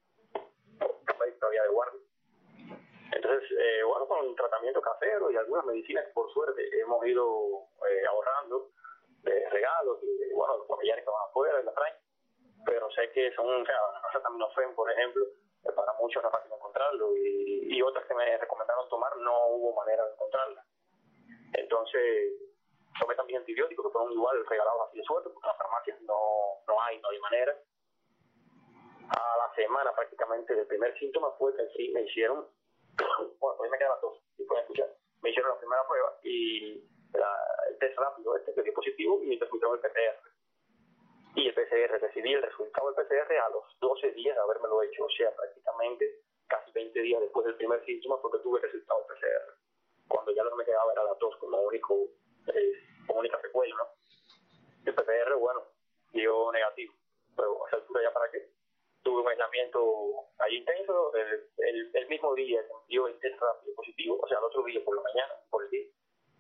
M: El médico todavía de guardia. Entonces, eh, bueno, con un tratamiento casero y algunas medicinas que por suerte hemos ido eh, ahorrando de regalos y, bueno, los familiares que van afuera de la traen, pero sé que son, o sea, acetaminofén, por ejemplo, eh, para muchos no es fácil encontrarlo y, y otras que me recomendaron tomar no hubo manera de encontrarla. Entonces, tomé también antibióticos que fueron igual regalados así de suerte, porque en las farmacias no, no hay, no hay manera. A la semana prácticamente del primer síntoma fue que sí me hicieron, bueno, pues me queda la tos, y pueden escuchar, me hicieron la primera prueba y la, el test rápido este que dio positivo y el resultado del P C R. Y el P C R, recibí el resultado del P C R a los doce días de habérmelo hecho, o sea, prácticamente casi veinte días después del primer síntoma porque tuve el resultado del P C R. Cuando ya lo que me quedaba era la tos como único, eh, como única secuela, ¿no? El P C R, bueno, dio negativo, pero a esa altura ya para qué. Tuve un aislamiento ahí intenso, el, el, el mismo día dio el test rápido positivo, o sea, el otro día por la mañana, por el día.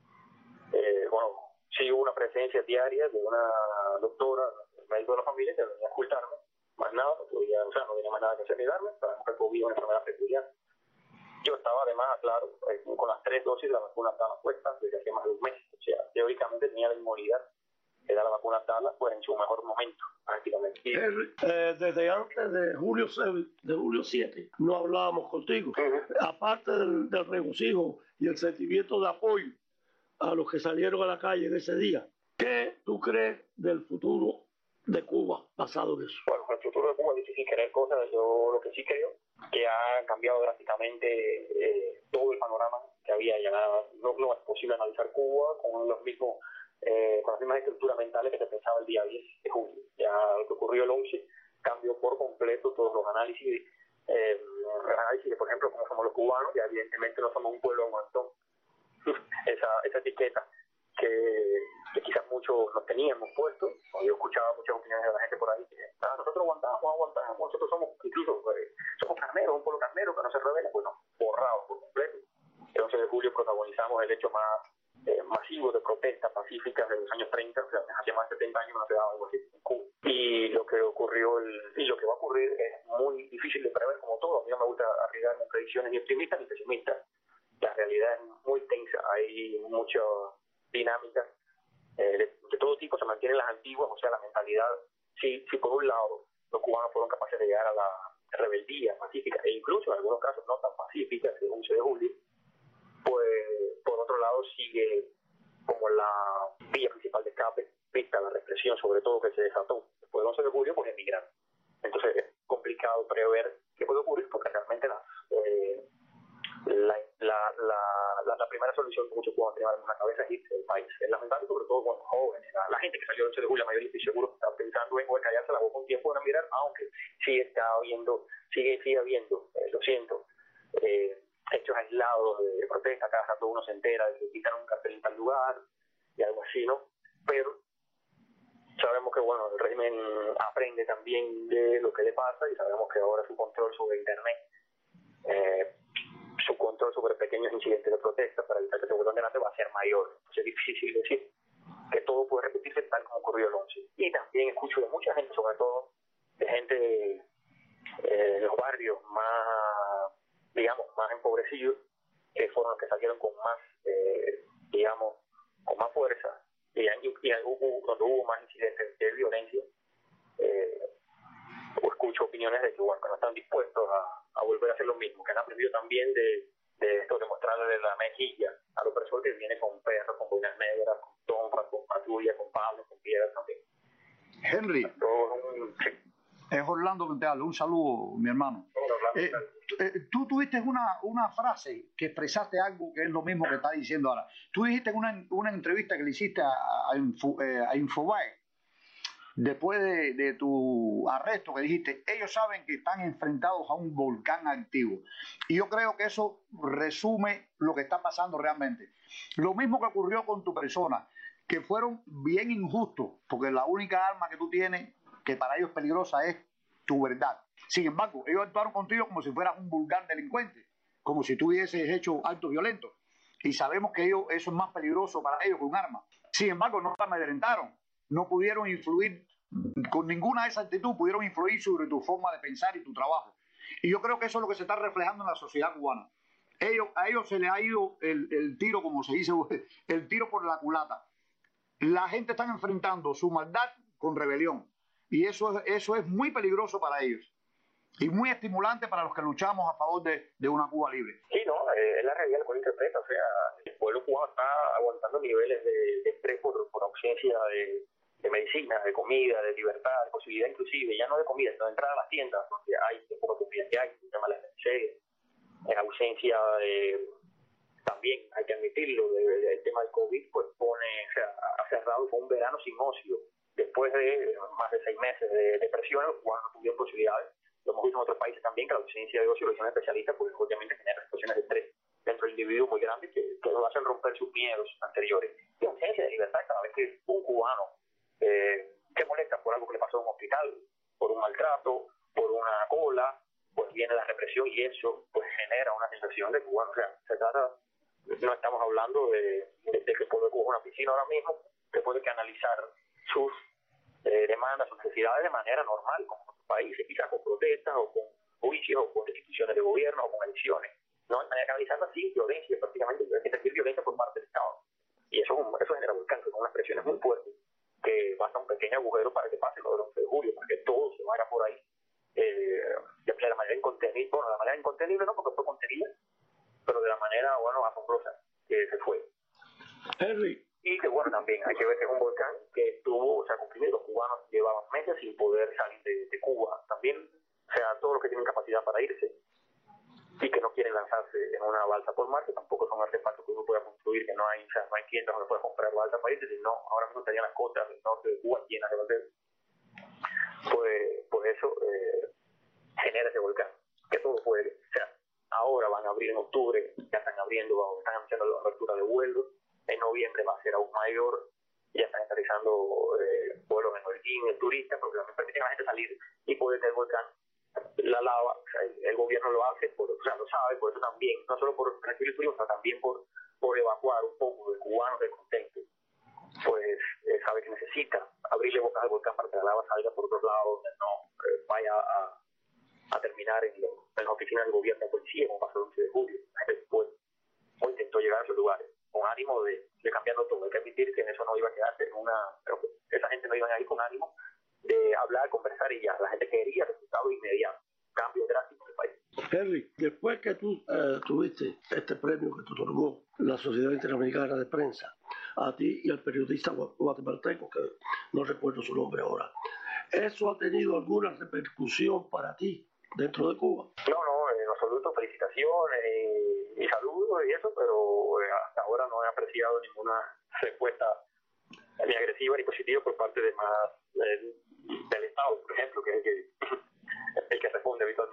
M: Eh, bueno, sí hubo una presencia diaria de una doctora, el médico de la familia, que venía a ocultarme, más nada, no podía, o sea, no tenía más nada que hacer ni darme, sabemos que el COVID es una enfermedad peculiar. Yo estaba además, claro, eh, con las tres dosis de la vacuna Tala puesta desde hace más de un mes, o sea, teóricamente tenía la inmunidad que da la vacuna Tala, pues en su mejor momento, prácticamente.
H: Eh, desde antes de julio de julio siete no hablábamos contigo. Uh-huh. Aparte del, del regocijo y el sentimiento de apoyo a los que salieron a la calle en ese día, ¿qué tú crees del futuro de Cuba basado en eso?
M: Bueno, el futuro de Cuba es difícil creer cosas. Yo lo que sí creo que ha cambiado drásticamente eh, todo el panorama que había. Ya no, no es posible analizar Cuba con los mismos eh, con las mismas estructuras mentales que se pensaba el día diez de julio. Ya lo que ocurrió el once cambió por completo todos los análisis, eh, análisis de, por ejemplo, cómo somos los cubanos. Ya evidentemente no somos un pueblo aguantón. Esa, esa etiqueta que, que quizás muchos nos teníamos puesto. Yo escuchaba muchas opiniones de la gente por ahí que ah, nosotros aguantamos, aguantamos, nosotros somos incluso eh, somos carneros, un pueblo carnero que no se revela. Bueno, borrado por completo. El once de julio protagonizamos el hecho más eh, masivo de protestas pacíficas de los años treinta, o sea, hace más de setenta años no se daba algo así en Cuba. Y lo que ocurrió el, y lo que va a ocurrir es muy difícil de prever, como todo. A mí no me gusta arriesgar en predicciones ni optimistas ni pesimistas. La realidad es muy tensa, hay mucha dinámica eh, de, de todo tipo, se mantienen las antiguas, o sea, la mentalidad. Si, si por un lado los cubanos fueron capaces de llegar a la rebeldía pacífica, e incluso en algunos casos no tan pacífica, el once de julio, pues por otro lado sigue como la vía principal de escape, vista la represión, sobre todo que se desató después del once de julio, pues emigrar. Entonces es complicado prever qué puede ocurrir, porque realmente las eh, La, la, la, la, la primera solución que muchos cubanos tenían en la cabeza es irse del país. Es lamentable, sobre todo cuando jóvenes. La, la gente que salió el once de julio, la mayoría estoy seguro que está pensando en callarse la boca un tiempo de mirar, aunque sí está habiendo, sigue, sigue habiendo, eh, lo siento, eh, hechos aislados de protesta, cada rato uno se entera de que quitaron un cartel en tal lugar y algo así, ¿no? Pero sabemos que, bueno, el régimen aprende también de lo que le pasa y sabemos que ahora su control sobre Internet, eh, su control sobre pequeños incidentes de protesta para evitar que se vuelvan delante va a ser mayor. Es difícil decir que todo puede repetirse tal como ocurrió el once. Y también escucho de mucha gente, sobre todo de gente eh, de los barrios más, digamos, más empobrecidos, que fueron los que salieron con más, eh, digamos, con más fuerza, y, y, y hubo, donde hubo más incidentes de violencia. Eh, escucho opiniones de que, bueno, que no están dispuestos a, a volver a hacer lo mismo, que han aprendido también de, de esto, de mostrarle la mejilla a los personas que viene con perros, con boinas negras, con tombras, con patrulla, con palos, con piedras también.
K: Henry, es Orlando Quintal, un saludo, mi hermano. Eh, eh, tú tuviste una, una frase que expresaste algo que es lo mismo que estás diciendo ahora. Tú dijiste en una, una entrevista que le hiciste a, a, Info, eh, a Infobae, después de, de tu arresto, que dijiste, ellos saben que están enfrentados a un volcán activo. Y yo creo que eso resume lo que está pasando realmente. Lo mismo que ocurrió con tu persona, que fueron bien injustos, porque la única arma que tú tienes, que para ellos es peligrosa, es tu verdad. Sin embargo, ellos actuaron contigo como si fueras un vulgar delincuente, como si tú hubieses hecho actos violentos. Y sabemos que ellos, eso es más peligroso para ellos que un arma. Sin embargo, no te amedrentaron. No pudieron influir, con ninguna de esas actitudes pudieron influir sobre tu forma de pensar y tu trabajo. Y yo creo que eso es lo que se está reflejando en la sociedad cubana. Ellos, a ellos se les ha ido el, el tiro, como se dice, el tiro por la culata. La gente está enfrentando su maldad con rebelión. Y eso, eso es muy peligroso para ellos. Y muy estimulante para los que luchamos a favor de, de una Cuba libre.
M: Sí, no, eh, es la realidad que uno interpreta. O sea, el pueblo cubano está aguantando niveles de, de estrés por, por ausencia de, de medicina, de comida, de libertad, de posibilidad inclusive, ya no de comida, sino de entrar a las tiendas, donde hay de poca comida que hay, se llama la N C, en ausencia de, también hay que admitirlo, del de, de tema del COVID, pues pone, o sea, ha cerrado con un verano sin ocio. Después de más de seis meses de depresión, los cubanos no tuvieron posibilidades. Lo hemos visto en otros países también, que la ausencia de ocio lo dicen especialistas, pues obviamente genera situaciones de estrés dentro del individuo muy grandes que, que lo hacen romper sus miedos anteriores. Y ausencia de libertad cada vez que un cubano eh, se molesta por algo que le pasó en un hospital, por un maltrato, por una cola, pues viene la represión y eso pues genera una sensación de cubano. O sea, se trata, no estamos hablando de, de, de que el pueblo de Cuba es una piscina ahora mismo, que puede que analizar sus eh, demandas, sus necesidades de manera normal, como en otros países, quizás con protestas o con juicios o con instituciones de gobierno o con elecciones. No hay manera de analizarla sin violencia, prácticamente, hay que sentir violencia por parte del Estado. Y eso, eso genera volcán, con unas presiones muy fuertes, que basta un pequeño agujero para que pase lo del once de julio, para que todo se vaya por ahí eh, de la manera incontenible, bueno, de la manera incontenible no, porque fue contenida, pero de la manera, bueno, asombrosa que se fue.
H: Henry.
M: Y que, bueno, también hay que ver que es un volcán que estuvo, o sea, cumplido, los cubanos llevaban meses sin poder salir de, de Cuba. También, o sea, todos los que tienen capacidad para irse y que no quieren lanzarse en una balsa por mar, que tampoco son artefactos que uno pueda construir, que no hay, o sea, no hay tiendas donde pueda comprar balsa para irse, sino ahora mismo estarían las costas del norte de Cuba llenas de balderos. Pues, pues eso eh, genera ese volcán, que todo puede, o sea, ahora van a abrir en octubre, ya están abriendo, están anunciando la apertura de vuelos. En noviembre va a ser aún mayor, ya están aterrizando eh, vuelos en Holguín, el turista, porque también permiten a la gente salir y poder ver el volcán, la lava, o sea, el, el gobierno lo hace, por, o sea, lo sabe, por eso también, no solo por recibir el turismo, sino también por, por evacuar un poco de cubanos del contexto, pues eh, sabe que necesita abrirle bocas al volcán para que la lava salga por otros lados, donde no eh, vaya a, a terminar en, lo, en las oficinas del gobierno de policía, como pasó el once de julio, después, o intentó llegar a esos lugares con ánimo de, de cambiarlo todo. Hay que admitir que en eso no iba a quedarse en una, pero esa gente no iba a ir con ánimo de hablar, conversar y ya. La gente quería resultados inmediatos, cambios drásticos en el país.
H: Henry, después que tú eh, tuviste este premio que te otorgó la Sociedad Interamericana de Prensa, a ti y al periodista guatemalteco, que no recuerdo su nombre ahora, ¿eso ha tenido alguna repercusión para ti dentro de Cuba?
M: No, no, en absoluto, felicitaciones y, y saludos y eso, pero eh, hasta ahora no he apreciado ninguna respuesta ni agresiva ni positiva por parte de más eh, del Estado, por ejemplo, que es el que, el que responde habitualmente.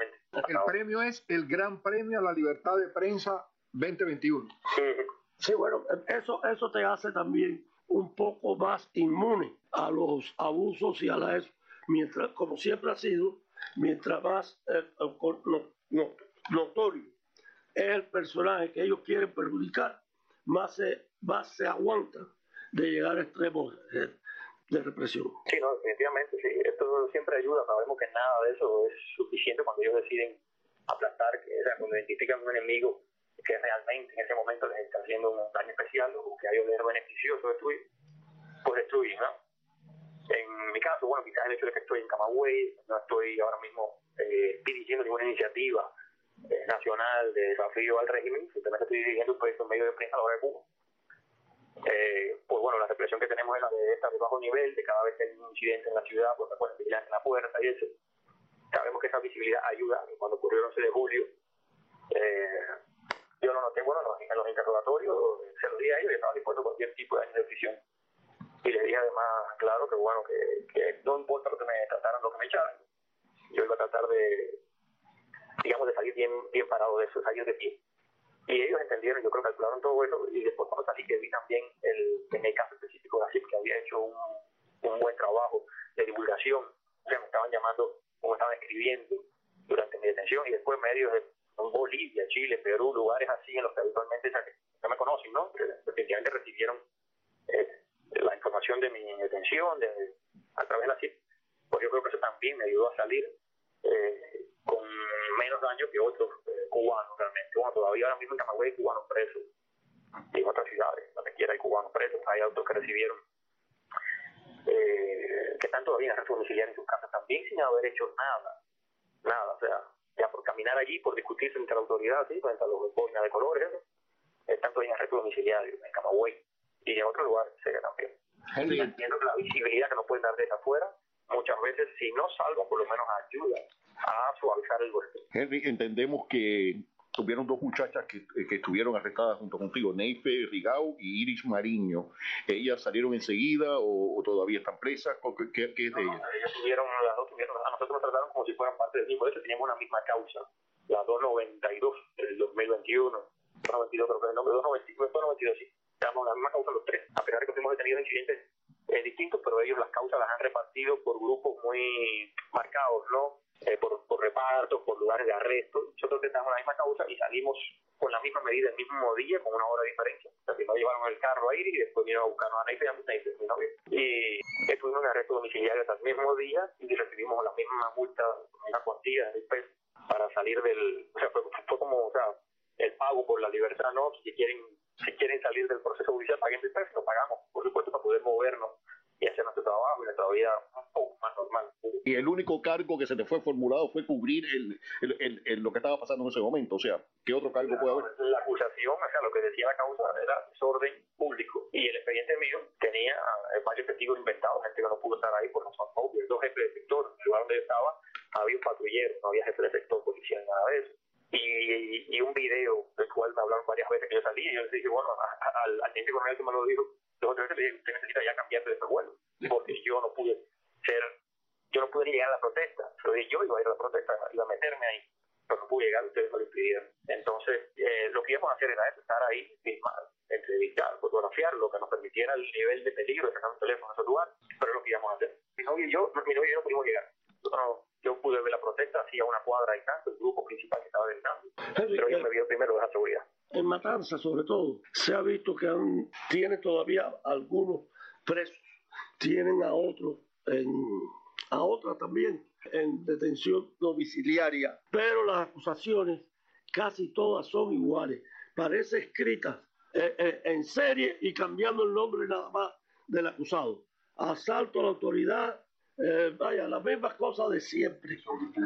L: el premio es el Gran Premio a la Libertad de Prensa veinte veintiuno.
H: Sí, bueno, eso, eso te hace también un poco más inmune a los abusos y a la eso. Mientras, como siempre ha sido, mientras más eh, no, no, notorio es el personaje que ellos quieren perjudicar, más se, más se aguanta de llegar a extremos de, de represión.
M: Sí, no, definitivamente, sí. Esto siempre ayuda. Sabemos que nada de eso es suficiente cuando ellos deciden aplastar, que, o sea, cuando identifican un enemigo que realmente en ese momento les está haciendo un daño especial o que a ellos les es beneficioso destruir, pues destruyen, ¿no? En mi caso, bueno, quizás el hecho de que estoy en Camagüey, no estoy ahora mismo eh, dirigiendo ninguna iniciativa eh, nacional de desafío al régimen, simplemente estoy dirigiendo un proyecto en medio de prensa a la hora de Cuba. Eh, pues bueno, la represión que tenemos es la de esta de bajo nivel, de cada vez que hay un incidente en la ciudad, pues me pueden vigilar en la puerta y eso. Sabemos que esa visibilidad ayuda. Cuando ocurrió el once de julio, eh, yo lo noté, bueno, en los interrogatorios, se lo dije a ellos y estaba dispuesto a cualquier tipo de daño de prisión. Y les dije además, claro, que bueno, que, que no importa lo que me trataran, lo que me echaran, yo iba a tratar de, digamos, de salir bien, bien parado de eso, salir de pie. Y ellos entendieron, yo creo que calcularon todo eso, y después cuando salí que vi también, el, en el caso específico de Asif, que había hecho un, un buen trabajo de divulgación, o sea, me estaban llamando, o me estaban escribiendo durante mi detención, y después medios de Bolivia, Chile, Perú, lugares así en los que habitualmente no me conocen, ¿no? Que efectivamente recibieron eh, la información de mi detención de, a través de la C I P, pues yo creo que eso también me ayudó a salir eh, con menos daño que otros eh, cubanos realmente. Bueno, todavía ahora mismo en Camagüey hay cubanos presos, y en otras ciudades, donde quiera hay cubanos presos, hay otros que recibieron, eh, que están todavía en arresto domiciliario en sus casas también sin haber hecho nada, nada, o sea, ya por caminar allí, por discutirse entre la autoridad, ¿sí? Entre los boinas de colores, ¿no? Están todavía en arresto domiciliario en Camagüey y en otros lugares sé que también.
J: Henry,
M: entiendo que la visibilidad que nos pueden dar desde afuera, muchas veces, si no salvan, por lo menos ayuda a suavizar el golpe.
J: Henry, entendemos que tuvieron dos muchachas que, que estuvieron arrestadas junto contigo, Neife Rigau y Iris Mariño. ¿Ellas salieron enseguida o, o todavía están presas? ¿Qué, qué es de
M: no,
J: ellas?
M: No, ellas tuvieron, las dos tuvieron, a nosotros nos trataron como si fueran parte del mismo. De hecho, teníamos una misma causa, la doscientos noventa y dos del dos mil veintiuno. doscientos noventa y dos creo que es el nombre, doscientos noventa y dos, sí. Tenemos la misma causa los tres. A pesar de que hemos detenido incidentes eh, distintos, pero ellos las causas las han repartido por grupos muy marcados, ¿no? Eh, por, por repartos, por lugares de arresto. Nosotros tenemos la misma causa y salimos con la misma medida el mismo día, con una hora de diferencia. O sea, primero llevaron el carro a Iris y después vinieron a buscarnos a Neife y a Neife, mi novia. Y estuvimos en arresto domiciliario hasta el mismo día y recibimos la misma multa, una cuantía de mil pesos para salir del... O sea, fue, fue como, o sea, el pago por la libertad, ¿no? Si quieren, si quieren salir del proceso judicial, paguen mil pesos, lo pagamos, por supuesto, para poder movernos y hacer nuestro trabajo y nuestra vida un poco más normal.
J: Y el único cargo que se te fue formulado fue cubrir el, el, el, el, lo que estaba pasando en ese momento. O sea, ¿qué otro cargo
M: la,
J: puede haber?
M: La acusación, o sea, lo que decía la causa era desorden público. Y el expediente mío tenía eh, varios testigos inventados, gente que no pudo estar ahí por razón obvia. Dos jefes de sector, en el lugar donde yo estaba, había un patrullero, no había jefe de sector policial, nada de eso. Y, y un video del cual me hablaron varias veces que yo salí, y yo les dije, bueno, a, a, al teniente coronel que me lo dijo, dos o tres veces le dije, usted necesita ya cambiarse de vuelo, porque yo no pude ser, yo no pude ni llegar a la protesta, pero yo iba a ir a la protesta, iba a meterme ahí, pero no pude llegar, ustedes me lo impidieron. Entonces, eh, lo que íbamos a hacer era eso, estar ahí, filmar, entrevistar, fotografiar, lo que nos permitiera el nivel de peligro de sacar un teléfono a ese lugar, pero es lo que íbamos a hacer. Mi novio y yo, mi novio y yo no pudimos llegar. No, yo pude ver la protesta, hacía una cuadra y tanto, el grupo principal que estaba gritando, pero ellos me vieron primero de la seguridad.
H: En Matanza, sobre todo, se ha visto que han, tiene todavía algunos presos, tienen a otros, en, a otras también, en detención domiciliaria, pero las acusaciones casi todas son iguales, parece escritas eh, eh, en serie y cambiando el nombre nada más del acusado. Asalto a la autoridad, eh, vaya, las mismas cosas de siempre.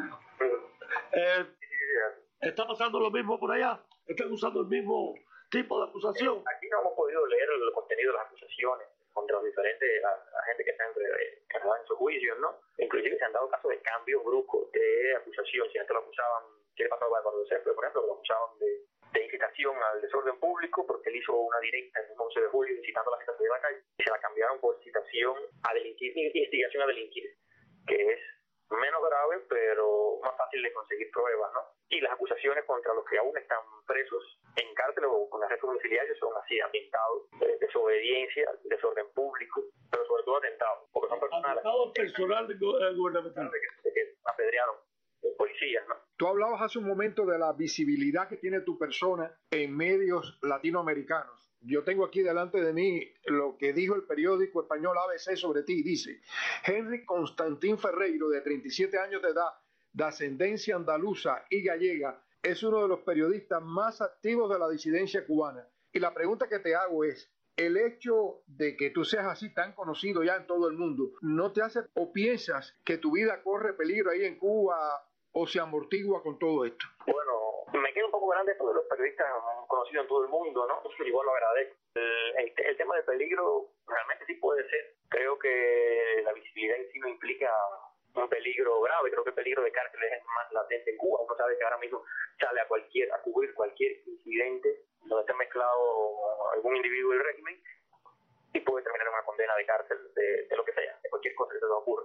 H: Eh, ¿Está pasando lo mismo por allá? ¿Están usando el mismo tipo de acusación?
M: Aquí no hemos podido leer el contenido de las acusaciones contra los diferentes, la, la gente que está entre, en sus juicios, ¿no? Inclusive se han dado casos de cambios bruscos de acusación. Si antes lo acusaban, ¿qué le pasó a Bárbaro de César, por ejemplo? Lo acusaban de, de incitación al desorden público porque él hizo una directa en el once de julio incitando a la gente a salir a la calle y se la cambiaron por incitación a delinquir, instigación a delinquir, que es menos grave, pero más fácil de conseguir pruebas, ¿no? Y las acusaciones contra los que aún están presos en cárcel o con arresto domiciliario son así, atentados, eh, desobediencia, desorden público, pero sobre todo atentados, porque son personas...
H: Atentado personal de, eh, gubernamental.
M: Que, que apedrearon eh, policías, ¿no?
L: Tú hablabas hace un momento de la visibilidad que tiene tu persona en medios latinoamericanos. Yo tengo aquí delante de mí lo que dijo el periódico español A B C sobre ti. Dice: Henry Constantín Ferreiro, de treinta y siete años de edad, de ascendencia andaluza y gallega, es uno de los periodistas más activos de la disidencia cubana. Y la pregunta que te hago es, ¿el hecho de que tú seas así tan conocido ya en todo el mundo no te hace o piensas que tu vida corre peligro ahí en Cuba o se amortigua con todo esto?
M: Bueno, me queda un poco grande esto de los periodistas conocidos en todo el mundo, ¿no? Igual lo agradezco. El, el, el tema del peligro realmente sí puede ser. Creo que la visibilidad en sí no implica un peligro grave. Creo que el peligro de cárcel es más latente en Cuba. Uno sabe que ahora mismo sale a cualquier a cubrir cualquier incidente donde esté mezclado algún individuo del régimen y puede terminar en una condena de cárcel de, de lo que sea, de cualquier cosa que se te ocurra.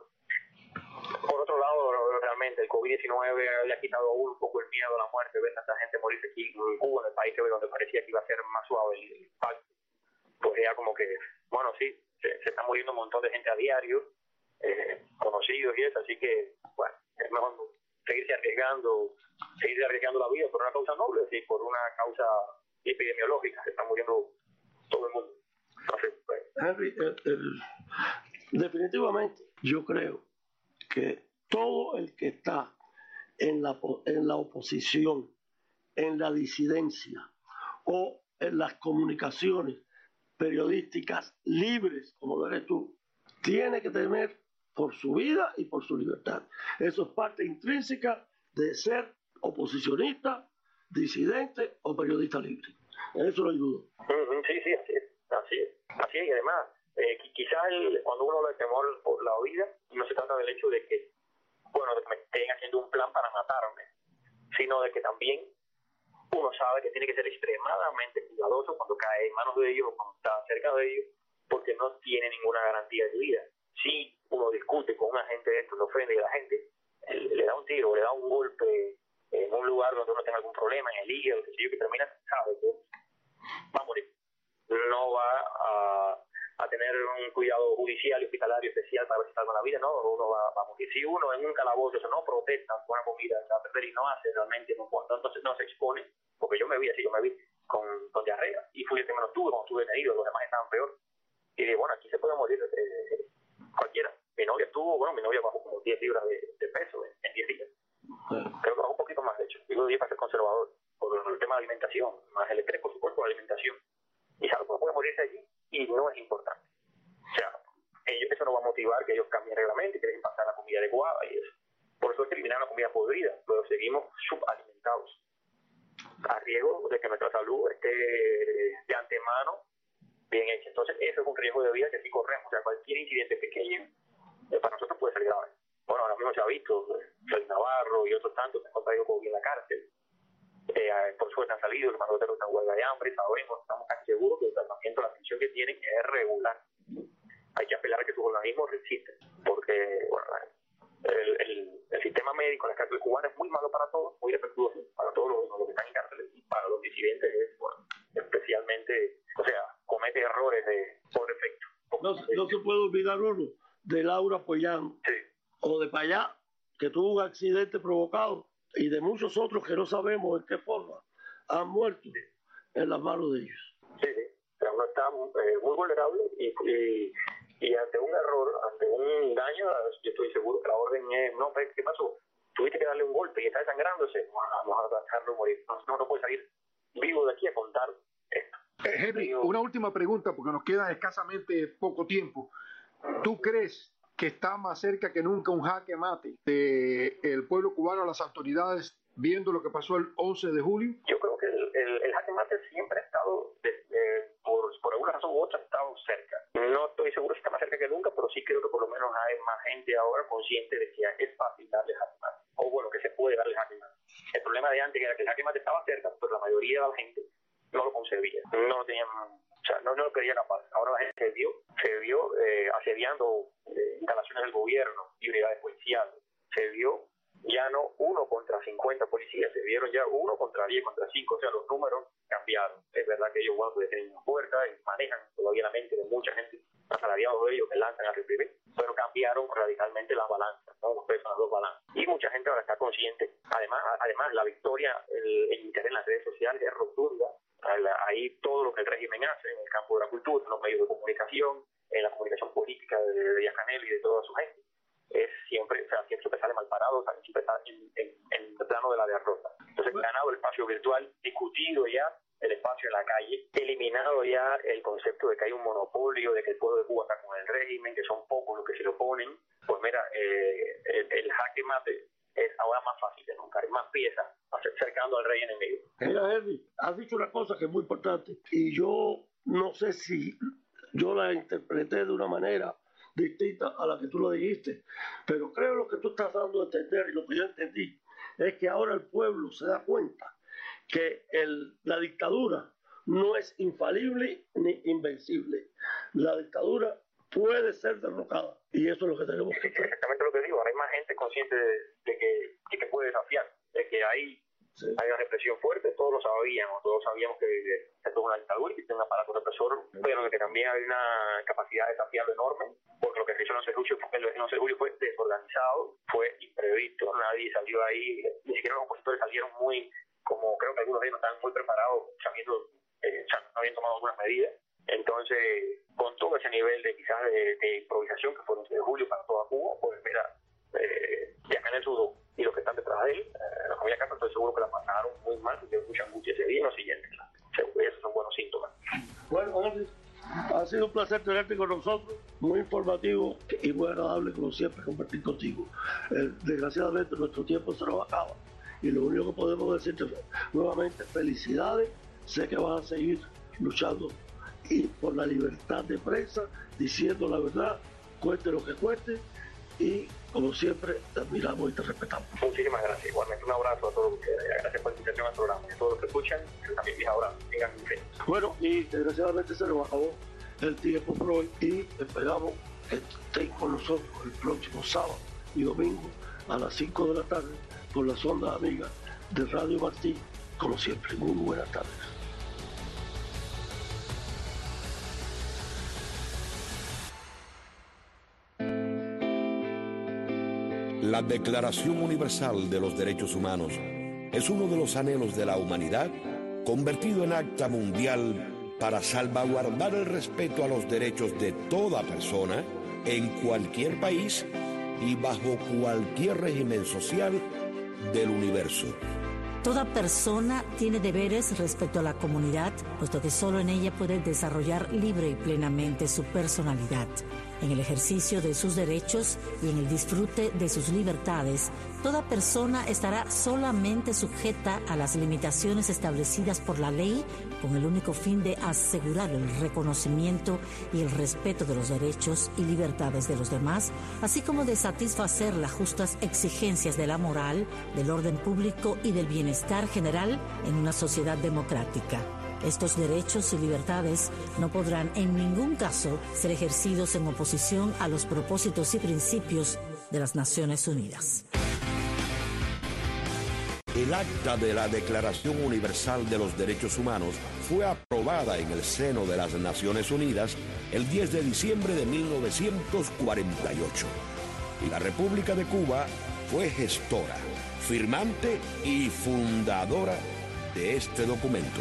M: Por otro lado, realmente el COVID diecinueve le ha quitado un poco el miedo a la muerte, ver a tanta gente morirse aquí en Cuba, en el país donde parecía que iba a ser más suave el impacto. Pues ya como que, bueno, sí, se, se está muriendo un montón de gente a diario, eh, conocidos y eso, así que, bueno, es mejor seguirse arriesgando, seguirse arriesgando la vida por una causa noble, sí, por una causa epidemiológica, se está muriendo todo el mundo. Entonces, pues.
H: Henry, el, el, definitivamente, yo creo que todo el que está en la, en la oposición, en la disidencia o en las comunicaciones periodísticas libres, como lo eres tú, tiene que temer por su vida y por su libertad. Eso es parte intrínseca de ser oposicionista, disidente o periodista libre. Eso lo ayudo.
M: Sí, sí, así es. Así es. Así es, y además, eh, quizás cuando uno habla de temor por la vida, no se trata del hecho de que, bueno, de que me estén haciendo un plan para matarme, sino de que también uno sabe que tiene que ser extremadamente cuidadoso cuando cae en manos de ellos o cuando está cerca de ellos, porque no tiene ninguna garantía de vida. Si uno discute con un agente de esto, lo ofende y la gente le, le da un tiro, le da un golpe en un lugar donde uno tenga algún problema, en el hígado, que sé yo, que termina, sabe que va a morir. No va a, a tener un cuidado judicial y hospitalario especial para ver si salva la vida, no, uno va, va a morir. Si uno en un calabozo no protesta con una comida, se va a perder y no hace realmente, no, entonces no se expone, porque yo me vi así, yo me vi con, con diarrea y fui el que menos tuve, cuando estuve herido, los demás estaban peor. Y dije, bueno, aquí se puede morir eh, cualquiera. Mi novia estuvo, bueno, mi novia bajó como diez libras de, de peso en, en diez días. Creo que bajó un poquito más, de hecho. Digo diez para ser conservador, por el tema de alimentación, más el estrés, por supuesto, la alimentación. Y sabe cómo puede morirse allí y no es importante. O sea, ellos, eso no va a motivar que ellos cambien el reglamento y que dejen pasar la comida adecuada y eso. Por eso es que eliminaron la comida podrida, pero seguimos subalimentados, a riesgo de que nuestra salud esté de antemano bien hecha. Entonces, eso es un riesgo de vida que sí corremos. O sea, cualquier incidente pequeño eh, para nosotros puede ser grave. Bueno, ahora mismo se ha visto, Félix Navarro y otros tantos que han contraído COVID en la cárcel. Eh, por suerte han salido, el mando de terror está en huelga de hambre, sabemos, estamos casi seguros que el tratamiento, la atención que tienen es regular. Hay que apelar a que sus organismos resisten, porque bueno, el, el, el sistema médico en la cárcel cubana es muy malo para todos, muy defectuoso para todos los, los que están en cárceles, y para los disidentes es, bueno, especialmente, o sea, comete errores de por defecto.
H: No, no se puede olvidar uno de Laura Pollán,
M: sí,
H: o de Payá, que tuvo un accidente provocado, y de muchos otros que no sabemos en qué forma han muerto en las manos de ellos.
M: Sí, sí. O sea, uno está eh, muy vulnerable y, y, y ante un error, ante un daño, yo estoy seguro que la orden es, no, ¿qué pasó? Tuviste que darle un golpe y está desangrándose, vamos a dejarlo morir. No, no puede salir vivo de aquí a contar esto.
L: Eh, Henry, una última pregunta porque nos queda escasamente poco tiempo. ¿Tú crees que está más cerca que nunca un jaque mate del pueblo cubano a las autoridades viendo lo que pasó el once de julio?
M: Yo creo que el, el, el jaque mate siempre ha estado, de, de, por, por alguna razón u otra, ha estado cerca. No estoy seguro si está más cerca que nunca, pero sí creo que por lo menos hay más gente ahora consciente de que es fácil darle jaque mate. O bueno, que se puede darle jaque mate. El problema de antes era que el jaque mate estaba cerca, pero la mayoría de la gente no lo concebía. No lo tenían... O sea, no, no lo quería capaz. Ahora la gente se vio, se vio eh, asediando eh, instalaciones del gobierno y unidades policiales. Se vio ya no cincuenta policías, se vieron ya uno contra diez, contra cinco, o sea, los números cambiaron. Es verdad que ellos, bueno, tienen una fuerza y manejan todavía la mente de mucha gente, asalariados de ellos que lanzan a reprimir, pero cambiaron radicalmente las balanzas, ¿no? Los pesos, las dos balanzas. Y mucha gente ahora está consciente. Además, además la victoria, el, el interés en las redes sociales es rotunda. Ahí todo lo que el régimen hace en el campo de la cultura, en los medios de comunicación, en la comunicación política de Díaz Canel y de toda su gente, es siempre, o sea, siempre sale mal parado, siempre está en, en, en el plano de la derrota. Entonces, ganado el espacio virtual, discutido ya el espacio en la calle, eliminado ya el concepto de que hay un monopolio, de que el pueblo de Cuba está con el régimen, que son pocos los que se lo oponen, pues mira, eh, el, el jaque mate es ahora más fácil de nunca, hay más piezas acercando al rey enemigo.
H: Mira, Henry, has dicho una cosa que es muy importante y yo no sé si yo la interpreté de una manera distinta a la que tú lo dijiste, pero creo lo que tú estás dando a entender y lo que yo entendí es que ahora el pueblo se da cuenta que el, la dictadura no es infalible ni invencible. La dictadura puede ser derrocada y eso es lo que tenemos que hacer.
M: Exactamente lo que digo, hay más gente consciente de, de que, de que puede desafiar, de que hay, sí. hay una represión fuerte, todos lo sabíamos, todos sabíamos que esto es una dictadura y que tiene un aparato represor, pero que también hay una capacidad de desafiar enorme, porque lo que se hizo en once de julio fue, el once de julio fue desorganizado, fue imprevisto, nadie salió ahí, ni siquiera los opositores salieron muy, como creo que algunos de ellos no estaban muy preparados, sabiendo, eh, no habían tomado algunas medidas. Entonces, con todo ese nivel de quizás de, de improvisación que fue el once de julio para toda Cuba, pues mira, eh, Díaz Canel sudó y los que están detrás de él, eh, la familia Castro, estoy seguro que la pasaron muy mal, porque mucha angustia ese día y los siguientes. Esos son buenos síntomas.
H: Bueno, Henry, ha sido un placer tenerte con nosotros, muy informativo y muy agradable como siempre compartir contigo. Eh, desgraciadamente nuestro tiempo se nos acaba y lo único que podemos decirte nuevamente, felicidades, sé que vas a seguir luchando y por la libertad de prensa, diciendo la verdad, cueste lo que cueste, y como siempre te admiramos y te respetamos.
M: Muchísimas gracias, igualmente un abrazo a todos ustedes, gracias por la invitación al programa, a todos los que escuchan, también mis abrazos, tengan un fin.
H: Bueno, y desgraciadamente se nos acabó el tiempo por hoy y esperamos que estén con nosotros el próximo sábado y domingo a las cinco de la tarde por las ondas amigas de Radio Martí, como siempre. Muy buenas tardes.
N: La Declaración Universal de los Derechos Humanos es uno de los anhelos de la humanidad convertido en acta mundial para salvaguardar el respeto a los derechos de toda persona en cualquier país y bajo cualquier régimen social del universo.
O: Toda persona tiene deberes respecto a la comunidad, puesto que solo en ella puede desarrollar libre y plenamente su personalidad. En el ejercicio de sus derechos y en el disfrute de sus libertades, toda persona estará solamente sujeta a las limitaciones establecidas por la ley con el único fin de asegurar el reconocimiento y el respeto de los derechos y libertades de los demás, así como de satisfacer las justas exigencias de la moral, del orden público y del bienestar general en una sociedad democrática. Estos derechos y libertades no podrán en ningún caso ser ejercidos en oposición a los propósitos y principios de las Naciones Unidas.
N: El acta de la Declaración Universal de los Derechos Humanos fue aprobada en el seno de las Naciones Unidas el diez de diciembre de mil novecientos cuarenta y ocho. Y la República de Cuba fue gestora, firmante y fundadora de este documento.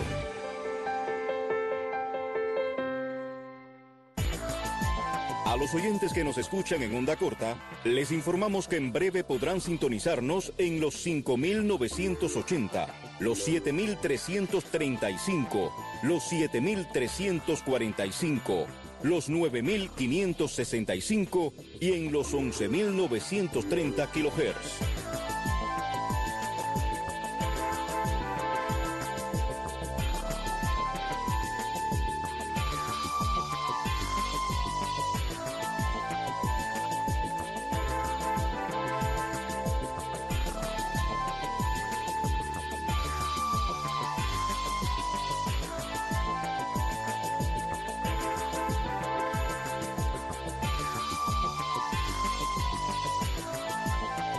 P: A los oyentes que nos escuchan en onda corta, les informamos que en breve podrán sintonizarnos en los cinco mil novecientos ochenta, los siete mil trescientos treinta y cinco, los siete mil trescientos cuarenta y cinco, los nueve mil quinientos sesenta y cinco y en los once mil novecientos treinta kilohertz.